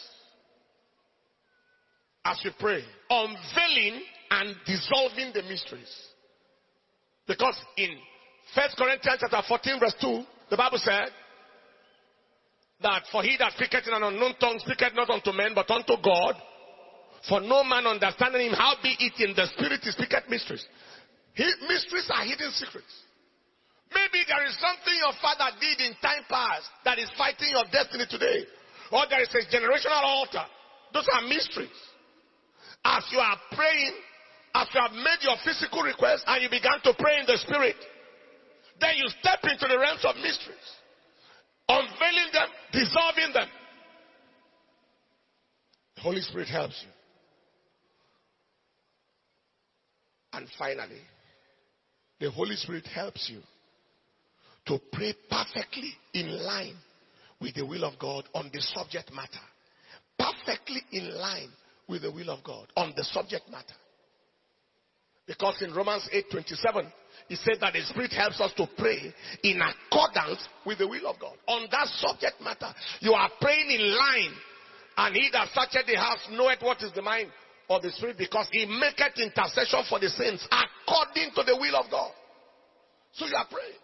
as you pray, unveiling and dissolving the mysteries. Because in First Corinthians chapter fourteen verse two, the Bible said that for he that speaketh in an unknown tongue speaketh not unto men but unto God, for no man understanding him, how be it in the spirit he speaketh mysteries. He, mysteries are hidden secrets. Maybe there is something your father did in time past that is fighting your destiny today. Or there is a generational altar. Those are mysteries. As you are praying, as you have made your physical request and you began to pray in the spirit, then you step into the realms of mysteries, unveiling them, dissolving them. The Holy Spirit helps you. And finally, the Holy Spirit helps you to pray perfectly in line with the will of God on the subject matter. Perfectly in line with the will of God on the subject matter. Because in Romans eight twenty-seven, he said that the Spirit helps us to pray in accordance with the will of God. On that subject matter, you are praying in line. And he that searcheth the heart knoweth what is the mind of the Spirit, because he maketh intercession for the saints according to the will of God. So you are praying.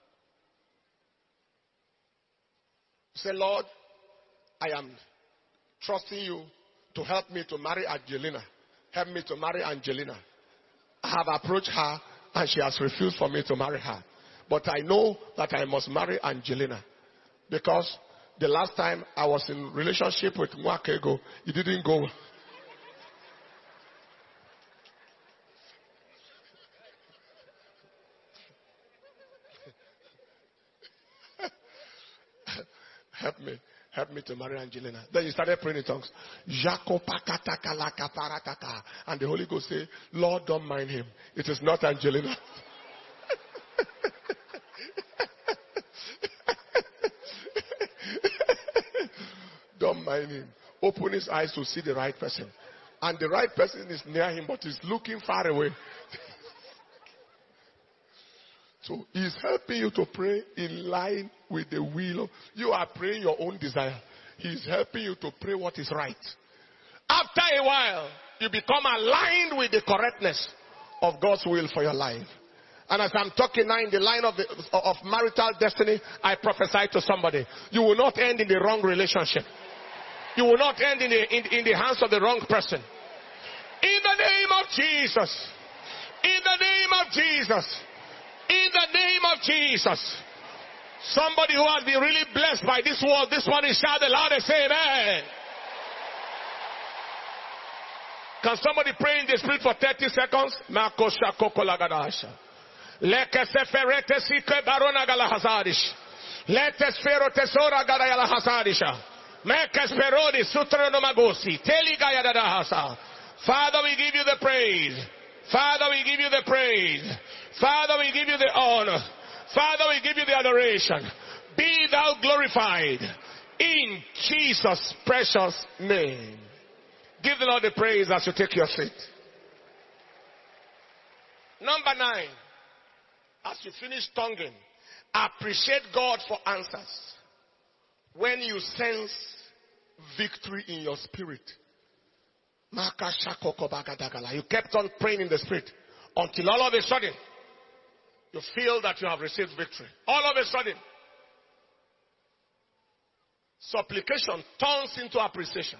Say, Lord, I am trusting you to help me to marry Angelina. Help me to marry Angelina. I have approached her and she has refused for me to marry her. But I know that I must marry Angelina. Because the last time I was in relationship with Mwakego, it didn't go. Help me. Help me to marry Angelina. Then you started praying in tongues. And the Holy Ghost said, Lord, don't mind him. It is not Angelina. Don't mind him. Open his eyes to see the right person. And the right person is near him, but he's looking far away. So he's helping you to pray in line with the will of, you are praying your own desire. He's helping you to pray what is right. After a while, you become aligned with the correctness of God's will for your life. And as I'm talking now in the line of, the, of marital destiny, I prophesy to somebody. You will not end in the wrong relationship. You will not end in the, in, in the hands of the wrong person. In the name of Jesus. In the name of Jesus. In the name of Jesus. Somebody who has been really blessed by this word, this one is shout the loudest, say amen. Can somebody pray in the Spirit for thirty seconds? Leke seferete sike barona galahazadish. Lete sfero tesora galahazadisha. Meke sperodi sutronomagosi. Teli gayadahasa. Father, we give you the praise. Father, we give you the praise. Father, we give you the honor. Father, we give you the adoration. Be thou glorified in Jesus' precious name. Give the Lord the praise as you take your seat. Number nine. As you finish tonguing, appreciate God for answers. When you sense victory in your spirit. You kept on praying in the Spirit until all of a sudden you feel that you have received victory. All of a sudden, supplication turns into appreciation.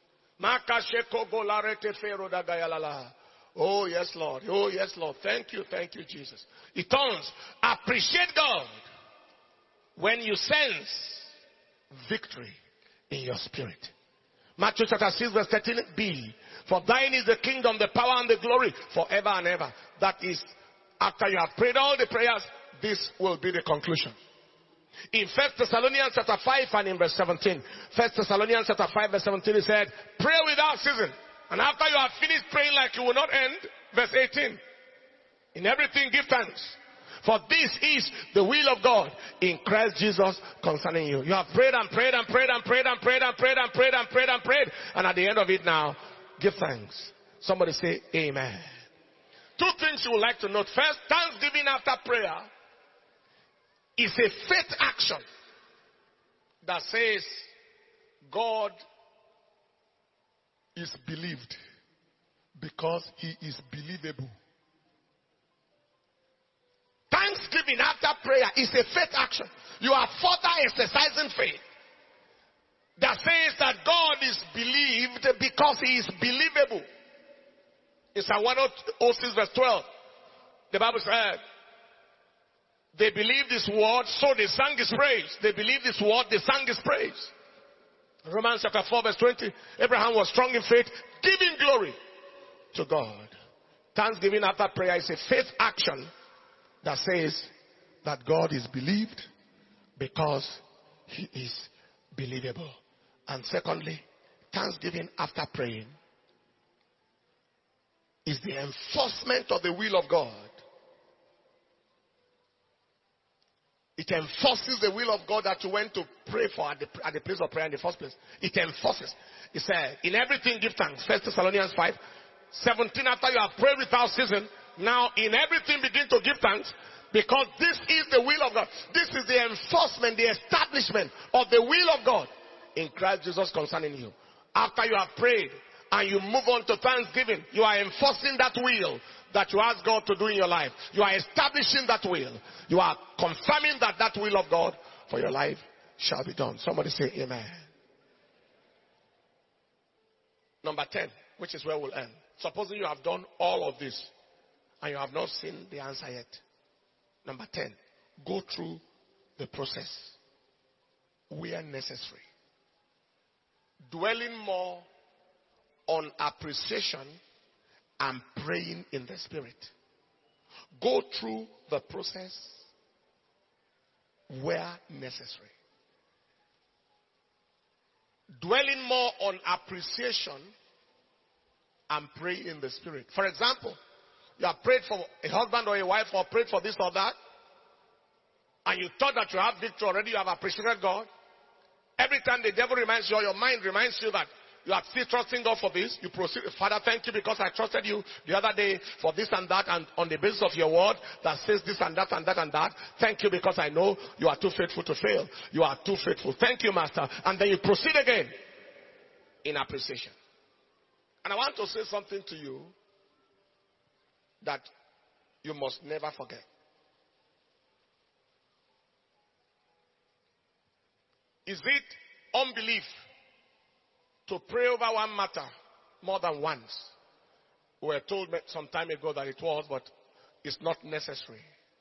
Oh yes, Lord. Oh yes, Lord. Thank you, thank you, Jesus. It turns. Appreciate God when you sense victory in your spirit. Matthew chapter six verse thirteen b. For thine is the kingdom, the power and the glory forever and ever. That is, after you have prayed all the prayers, this will be the conclusion. In First Thessalonians chapter five and in verse seventeen. First Thessalonians chapter five verse seventeen, it said, pray without ceasing. And after you have finished praying like you will not end, verse eighteen. In everything give thanks. For this is the will of God in Christ Jesus concerning you. You have prayed and prayed and prayed and prayed and prayed and prayed and prayed and prayed and prayed. And at the end of it now, give thanks. Somebody say amen. Two things you would like to note. First, thanksgiving after prayer is a faith action that says God is believed because he is believable. Thanksgiving after prayer is a faith action. You are further exercising faith that says that God is believed because he is believable. In Psalm one oh six verse twelve, the Bible said, they believed his word, so they sang his praise. They believed his word, they sang his praise. Romans chapter four verse twenty, Abraham was strong in faith, giving glory to God. Thanksgiving after prayer is a faith action that says that God is believed because he is believable. And secondly, thanksgiving after praying is the enforcement of the will of God It enforces the will of God that you went to pray for at the, at the place of prayer in the first place. It enforces. It said, in everything give thanks. First Thessalonians five, seventeen, after you have prayed without ceasing, now in everything begin to give thanks, because this is the will of God. This is the enforcement, the establishment of the will of God in Christ Jesus concerning you. After you have prayed and you move on to thanksgiving, you are enforcing that will that you ask God to do in your life. You are establishing that will. You are confirming that that will of God for your life shall be done. Somebody say amen. Number ten, which is where we'll end. Supposing you have done all of this and you have not seen the answer yet. Number ten, go through the process where necessary. Dwelling more on appreciation and praying in the spirit. Go through the process where necessary. Dwelling more on appreciation and pray in the spirit. For example, you have prayed for a husband or a wife, or prayed for this or that, and you thought that you have victory already, you have appreciated God. Every time the devil reminds you, or your mind reminds you that you are still trusting God for this, you proceed, Father, thank you because I trusted you the other day for this and that, and on the basis of your word that says this and that and that and that. Thank you because I know you are too faithful to fail. You are too faithful. Thank you, Master. And then you proceed again in appreciation. And I want to say something to you that you must never forget. Is it unbelief to pray over one matter more than once? We were told some time ago that it was, but it's not necessary.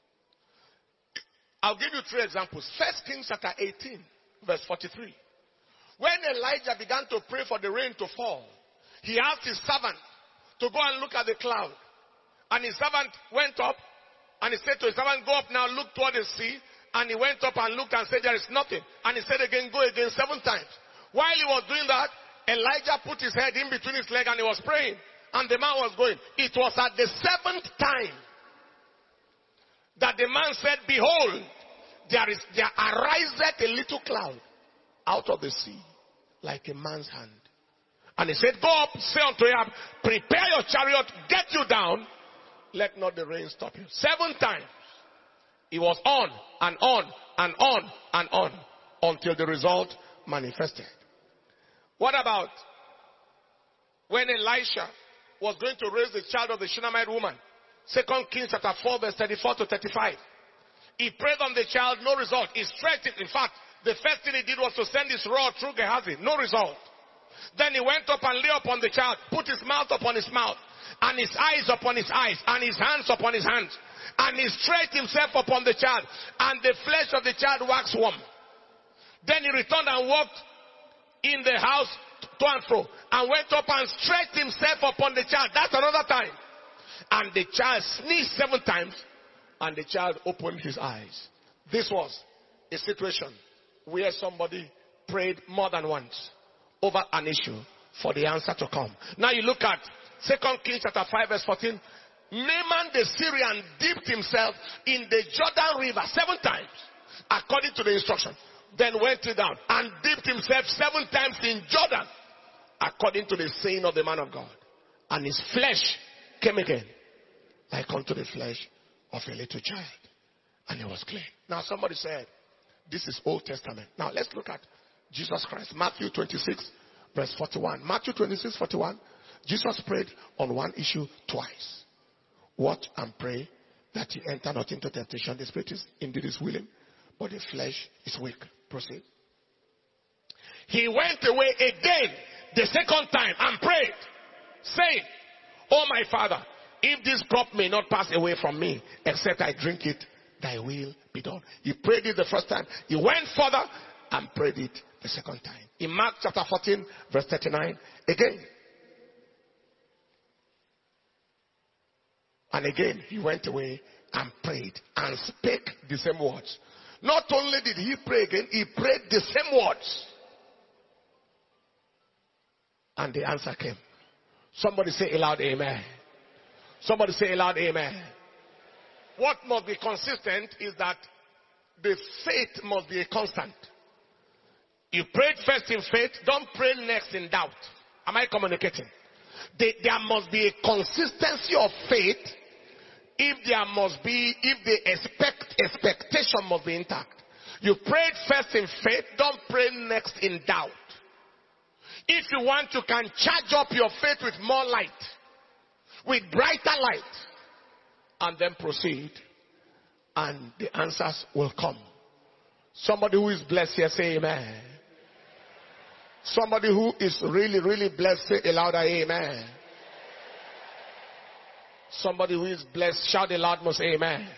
I'll give you three examples. First Kings chapter eighteen, verse forty-three. When Elijah began to pray for the rain to fall, he asked his servant to go and look at the cloud. And his servant went up, and he said to his servant, go up now, look toward the sea. And he went up and looked and said, there is nothing. And he said again, go again seven times. While he was doing that, Elijah put his head in between his legs and he was praying. And the man was going. It was at the seventh time that the man said, behold, there is there ariseth a little cloud out of the sea, like a man's hand. And he said, go up, say unto Ahab, prepare your chariot, get you down, let not the rain stop you. Seven times. He was on and on and on and on until the result manifested. What about when Elisha was going to raise the child of the Shunammite woman? Second Kings chapter four, verse thirty-four to thirty-five. He prayed on the child, no result. He stretched it. In fact, the first thing he did was to send his rod through Gehazi, no result. Then he went up and lay upon the child, put his mouth upon his mouth, and his eyes upon his eyes, and his hands upon his hands. And he stretched himself upon the child, and the flesh of the child waxed warm. Then he returned and walked in the house to and fro, and went up and stretched himself upon the child. That's another time. And the child sneezed seven times, and the child opened his eyes. This was a situation where somebody prayed more than once over an issue for the answer to come. Now you look at Second Kings chapter five, verse fourteen. Naaman the Syrian dipped himself in the Jordan River seven times, according to the instruction. Then went down and dipped himself seven times in Jordan, according to the saying of the man of God. And his flesh came again, like unto the flesh of a little child. And he was clean. Now somebody said, this is Old Testament. Now let's look at Jesus Christ. Matthew twenty-six, verse forty-one. Matthew twenty-six, forty-one. Jesus prayed on one issue twice. Watch and pray that you enter not into temptation. The spirit is indeed is willing, but the flesh is weak. Proceed. He went away again the second time and prayed, saying, oh my Father, if this cup may not pass away from me, except I drink it, thy will be done. He prayed it the first time. He went further and prayed it the second time. In Mark chapter fourteen, verse thirty-nine, again. And again, he went away and prayed and spake the same words. Not only did he pray again, he prayed the same words. And the answer came. Somebody say aloud, amen. Somebody say aloud, amen. What must be consistent is that the faith must be a constant. You prayed first in faith, don't pray next in doubt. Am I communicating? They, there must be a consistency of faith. If there must be, if the expect, expectation must be intact. You prayed first in faith, don't pray next in doubt. If you want, you can charge up your faith with more light, with brighter light, and then proceed, and the answers will come. Somebody who is blessed here, say amen. Somebody who is really, really blessed, say a louder amen. Somebody who is blessed, shout a loud most amen.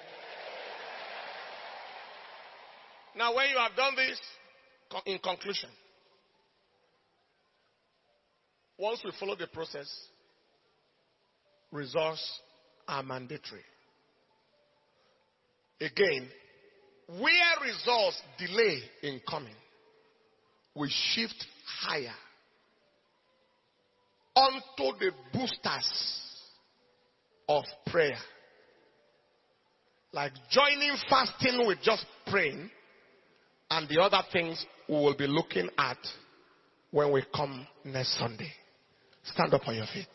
Now when you have done this, in conclusion, once we follow the process, results are mandatory. Again, where results delay in coming, we shift higher onto the boosters of prayer. Like joining fasting with just praying, and the other things we will be looking at when we come next Sunday. Stand up on your feet.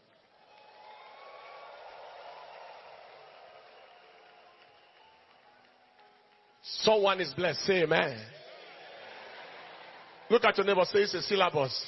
Someone is blessed. Say amen. Look at your neighbor. Say it's a syllabus.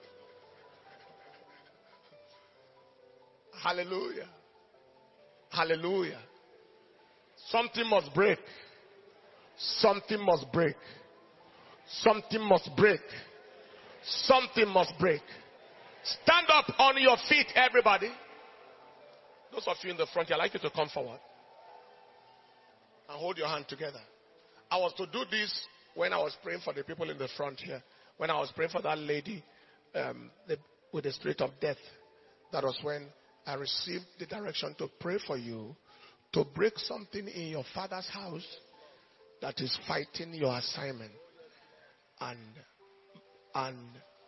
Hallelujah. Hallelujah. Something must break. Something must break. Something must break. Something must break. Stand up on your feet, everybody. Those of you in the front, I'd like you to come forward and hold your hand together. I was to do this when I was praying for the people in the front here. When I was praying for that lady um, the, with the spirit of death. That was when I received the direction to pray for you to break something in your father's house that is fighting your assignment. And, and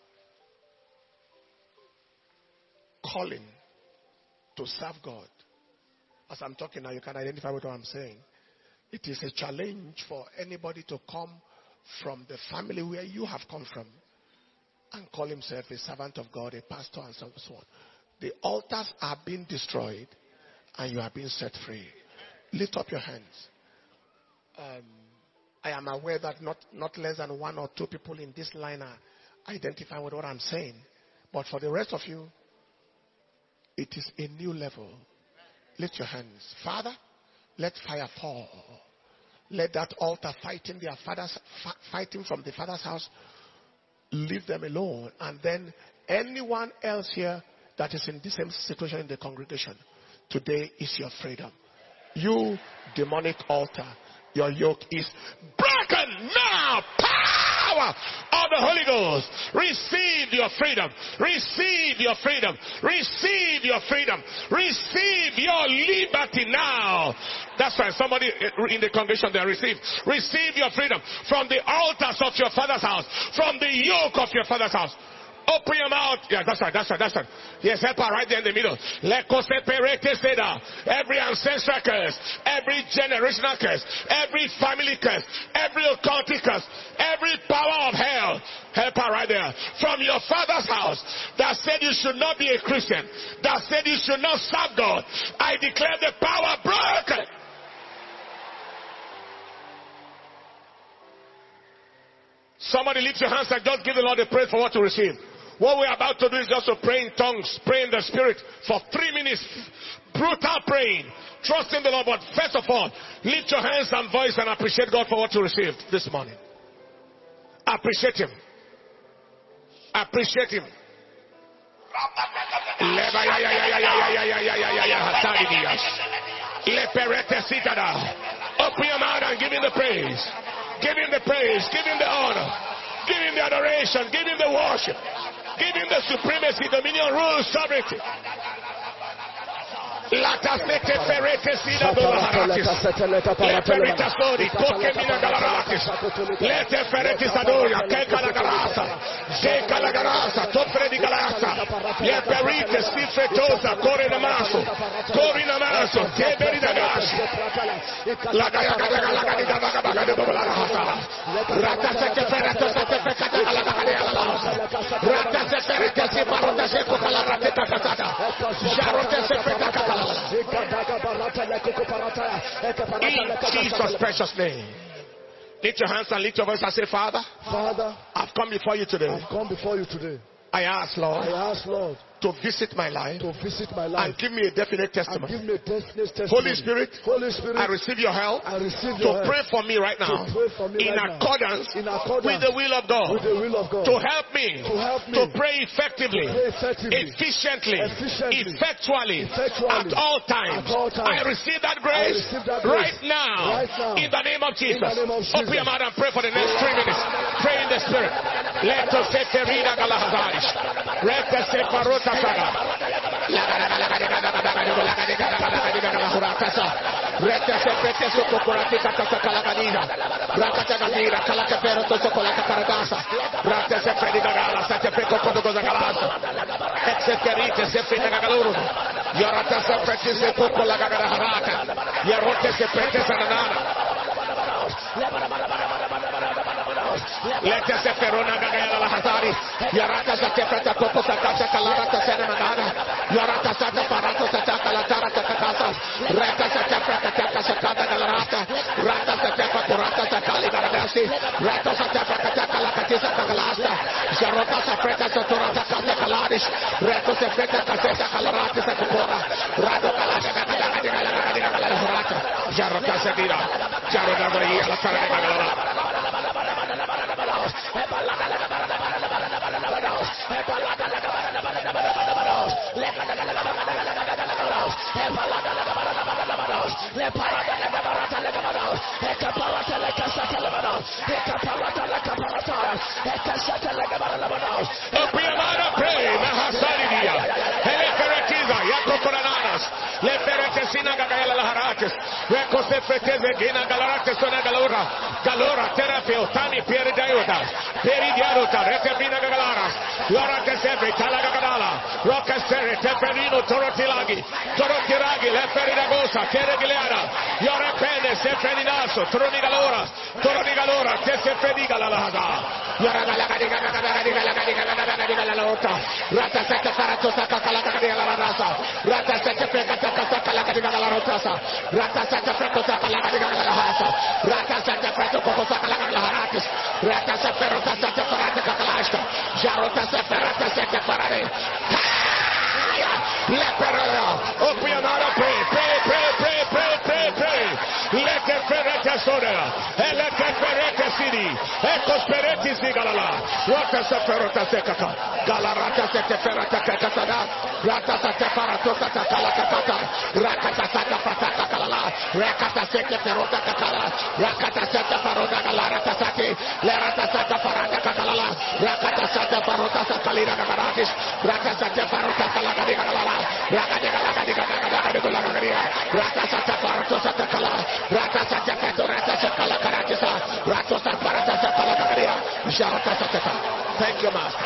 calling to serve God. As I'm talking now, you can identify with what I'm saying. It is a challenge for anybody to come from the family where you have come from and call himself a servant of God, a pastor, and so on. The altars are being destroyed and you are being set free. Lift up your hands. Um, I am aware that not, not less than one or two people in this line are identifying with what I'm saying. But for the rest of you, it is a new level. Lift your hands. Father, let fire fall. Let that altar fighting their father's, fighting from the father's house, leave them alone. And then anyone else here that is in the same situation in the congregation, today is your freedom. You demonic altar, your yoke is broken now. Power of the Holy Ghost. Receive your freedom. Receive your freedom. Receive your freedom. Receive your liberty now. That's why somebody in the congregation there receive. Receive your freedom from the altars of your father's house. From the yoke of your father's house. Open your mouth. Yeah, that's right, that's right, that's right. Yes, help her right there in the middle. Every ancestral curse, every generational curse, every family curse, every occultic curse, every power of hell, help her right there. From your father's house that said you should not be a Christian, that said you should not serve God, I declare the power broken. Somebody lift your hands and just give the Lord a praise for what you receive. What we're about to do is just to pray in tongues, pray in the Spirit for three minutes. Brutal praying, trusting the Lord. But first of all, lift your hands and voice and appreciate God for what you received this morning. Appreciate Him. Appreciate Him. Open your mouth and give Him the praise. Give Him the praise. Give Him the honor. Give Him the adoration. Give Him the worship. Give Him the supremacy, dominion, rule, sovereignty. Lata sete ferete sida dolaharatis. Lete mitasori, koke mina galaratis. Lete ferete sadoria, keka la galasa. Zeka la galasa, tofre di galasa. Le perite, sifretosa, kore namaso. Kore namaso, teberi da gashi. La gaya gaya gaya gaya gaya gaya. In Jesus' precious name. Lift your hands and lift your voice and say, Father, Father, I've come before you today. I've come before you today. I ask, Lord, I ask, Lord, to visit my life, to visit my life and give me a definite and testimony. give me a definite testimony. Holy Spirit, Holy Spirit, I receive your help I receive to your help pray for me right now, to pray for me in, right now. accordance in accordance with the will of God, with the will of God, to help me to help me to pray effectively, to pray effectively, efficiently, efficiently, effectually, effectually, at all times. at all times. I receive that grace, receive that grace right, now, right now, in the name of Jesus. in the name of Jesus. Open your mouth and pray for the next three minutes. Pray in the Spirit. Let us say Terina Galahazarish. Let us say Parota Saga. Rete se prete su procurati catasa calagadina. Racata gadira, calacapero toso con la caparadasa. Rate se predica gala, se te preco con cosa galasa. Exeterite se predica galuro. Yorata se prete se poco la gagaraharata. Yarote se prete sanana. Let us say Perona Gagala Hazari. Yarata Satepata Coco Sakata Kalarata Senamana. Yarata Sata Parato Sataka Latara Takasa. Rata Satepata Taka Sakata Galarata. Rata Satepa Kurata Sakali Garadasi. Rata Satepata Takalakatisa Takalasta. Jarota Sapreta Saturata Kasa Kaladish. Reto Sapreta Kaseta Kalarata Sakura. Rado Kalaka. Jarota Sadira. Jarota Garia La Karagala. Le peretesina gagala la harates, le cose feteze gina galarate sona galora, galora terapio tani pieri daiota, pieri diarota, retebina galaras, lora che seve talaga gadala, roca sere teperino torotilagi, torotiragi, le ferida gosa, kere gileara, yore pene se feninaso, troni galora, toroni galora, te se fediga la lahada, yora galaga diga galaga diga galaga diga galaga diga la lota, rata sette parato sacca galaga diga la rasa, rata sette pecata Rata Santa Preto Sacalaga Hasa, Rata Santa Preto Coco Sacalaga Rata Saperota Santa Parata Catalasta, Jarota Saperata Santa Parade. Leperada, open your mouth, pray, pray, pray, pray, pray, pray, pray. Let the ferreta soda, and let the ferreta city, Ecos Peretis Nigalala, Rata Saperota Secata, Galarata Santa Ferrata Catada, Rata Santa Parato Catala Catata, Rakata Santa Patata Calala, Rakata Santa Ferrota Catala, Rakata Santa Parota Galara Sati, Lerata Santa Parata Catalala, Rakata Santa Parota Sacalina Garatis, Raka Santa Parota Calagala. Raka Santa Parato Santa Cala, Raka Santa Petorata Sacala Caratisa, Rato Santa Parata Sacala Garia, Jarata Santa. Thank you, Master.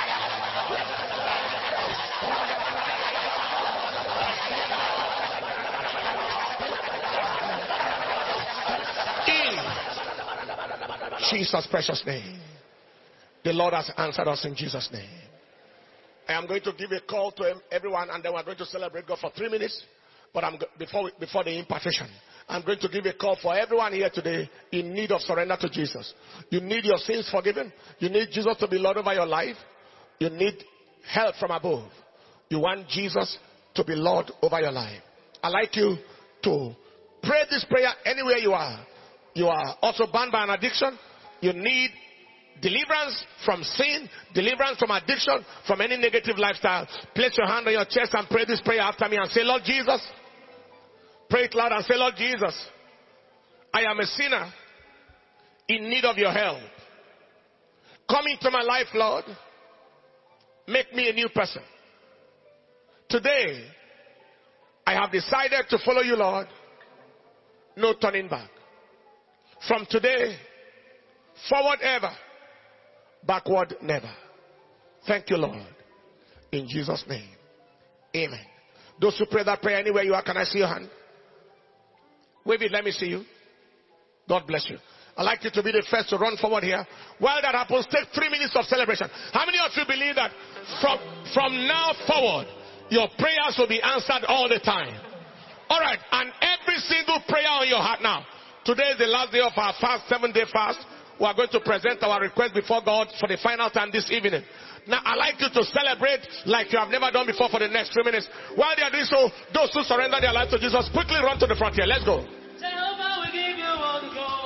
In Jesus' precious name, the Lord has answered us in Jesus' name. I am going to give a call to everyone, and then we're going to celebrate God for three minutes. But I'm before we, before the impartation, I'm going to give a call for everyone here today in need of surrender to Jesus. You need your sins forgiven. You need Jesus to be Lord over your life. You need help from above. You want Jesus to be Lord over your life. I'd like you to pray this prayer anywhere you are. You are also bound by an addiction. You need deliverance from sin, deliverance from addiction, from any negative lifestyle. Place your hand on your chest and pray this prayer after me and say, Lord Jesus. Pray it loud and say, Lord Jesus, I am a sinner in need of your help. Come into my life, Lord. Make me a new person. Today, I have decided to follow you, Lord. No turning back. From today, forward ever, backward never. Thank you, Lord. In Jesus' name. Amen. Those who pray that prayer anywhere you are, can I see your hand? Wave it, let me see you. God bless you. I'd like you to be the first to run forward here. While that happens, take three minutes of celebration. How many of you believe that from, from now forward, your prayers will be answered all the time? All right, and every single prayer on your heart now. Today is the last day of our fast, seven-day fast. We are going to present our request before God for the final time this evening. Now, I'd like you to celebrate like you have never done before for the next three minutes. While they are doing so, those who surrender their life to Jesus, quickly run to the front here. Let's go. Jehovah, we give you all the glory.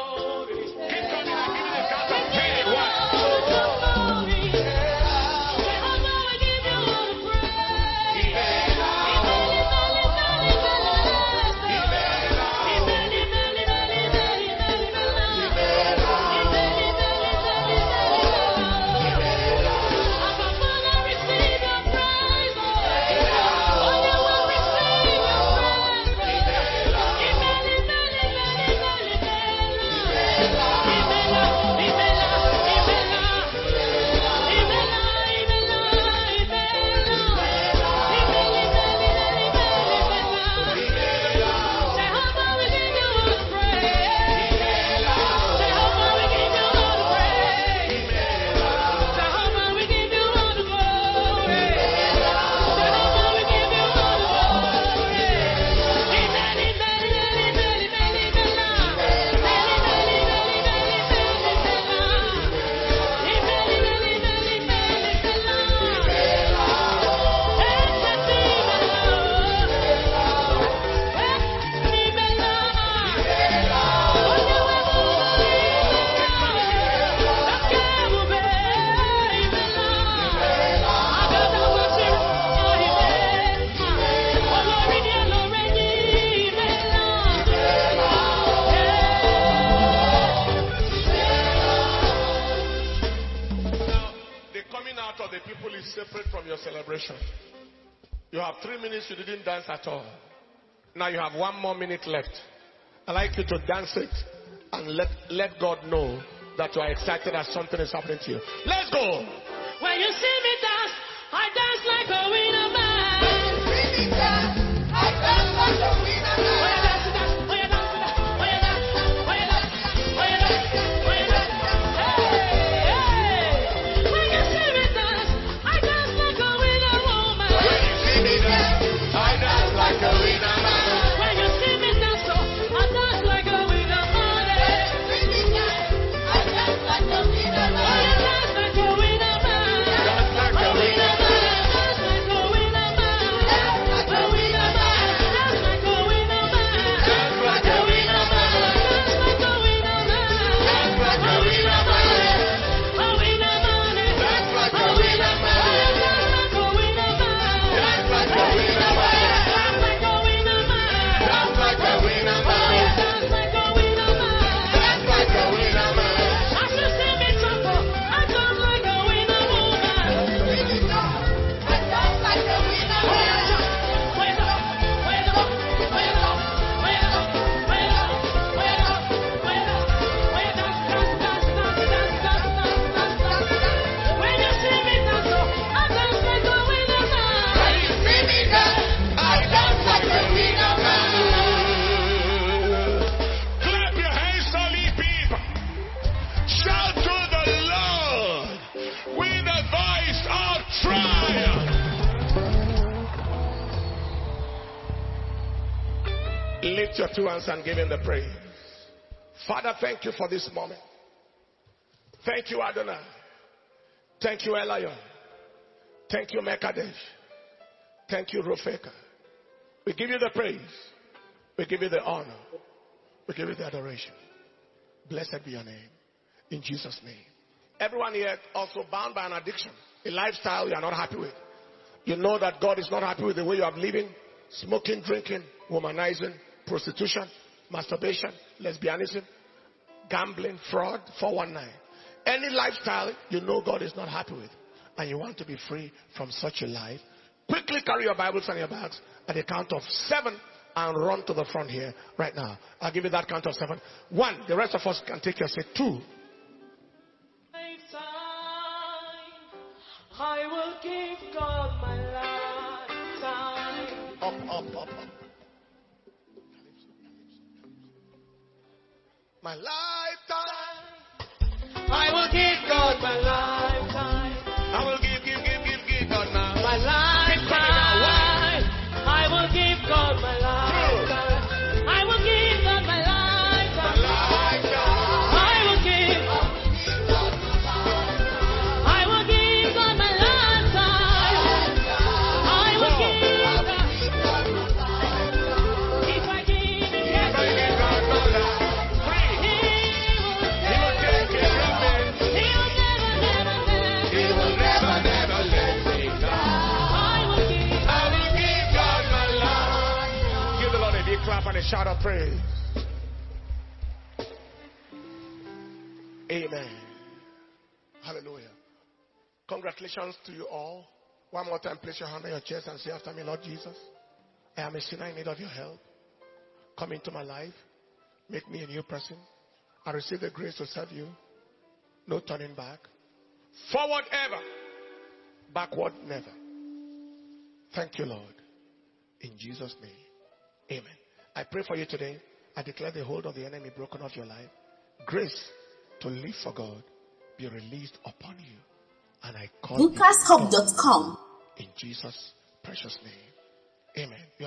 Celebration. You have three minutes you didn't dance at all. Now you have one more minute left. I'd like you to dance it and let, let God know that you are excited that something is happening to you. Let's go. When you see me dance, I dance like a winner man. When you see me dance, I dance like a winner man. Oh, you dance, you dance, oh, you dance, oh, you dance, oh, you dance, oh, you dance, oh, you dance. Hey, hey. When you see me dance, I dance like a winner woman. When you see me dance, I dance like a winner man. When you see me dance, oh, I dance like a winner man. When you see me dance, I dance like a winner man. Oh, you dance like a winner man. Dance like a winner man. Dance like a winner man. Dance like a winner man. Dance like a winner man. Dance like a winner man. Dance like a winner man. Dance like a winner man. A winner man. Dance like a winner man. Dance like a winner man. Dance like a winner man. Dance like a winner man. Dance like a winner man. Dance like a winner man. Dance like a winner man. As you see me shuffle, I dance like a winner woman. When you dance, I dance like a winner man. Wait up, wait up, wait up, wait up, wait up, wait up, wait up, wait up, dance, dance, dance, dance, dance, dance, dance, dance. When you see me dance, I dance like a winner man. When you see me dance, I dance like a winner man. Clap your hands, all ye people. Shout to the Lord with a voice of triumph. Lift your two hands and give him the praise. Father, thank you for this moment. Thank you, Adonai. Thank you, Elion. Thank you, Mekadesh. Thank you, Rofeka. We give you the praise. We give you the honor. We give you the adoration. Blessed be your name. In Jesus' name. Everyone here also bound by an addiction, a lifestyle you are not happy with. You know that God is not happy with the way you are living, smoking, drinking, womanizing, prostitution, masturbation, lesbianism, gambling, fraud, four one nine. Any lifestyle you know God is not happy with and you want to be free from such a life, quickly carry your Bibles and your bags at the count of seven and run to the front here right now. I'll give you that count of seven. One, the rest of us can take your seat. Two, I will give God my lifetime. up, up, up, up. My lifetime. my lifetime. I will give, give, give, give, give God now. My lifetime. I will give God my lifetime. I will give God my lifetime. I will give. I will give God my lifetime. I will give God. If I give it, If I give God my life, free, He will take care of me. He will never, never, never. He will never, never let me down. I will give. I will give God my life. Give the Lord a big clap and a shout of praise. Amen. Hallelujah. Congratulations to you all. One more time, place your hand on your chest and say after me, Lord Jesus, I am a sinner in need of your help. Come into my life. Make me a new person. I receive the grace to serve you. No turning back. Forward ever. Backward never. Thank you, Lord. In Jesus' name. Amen. I pray for you today. I declare the hold of the enemy broken off your life. Grace to live for God be released upon you. And I call lucas hub dot com. in Jesus' precious name. Amen.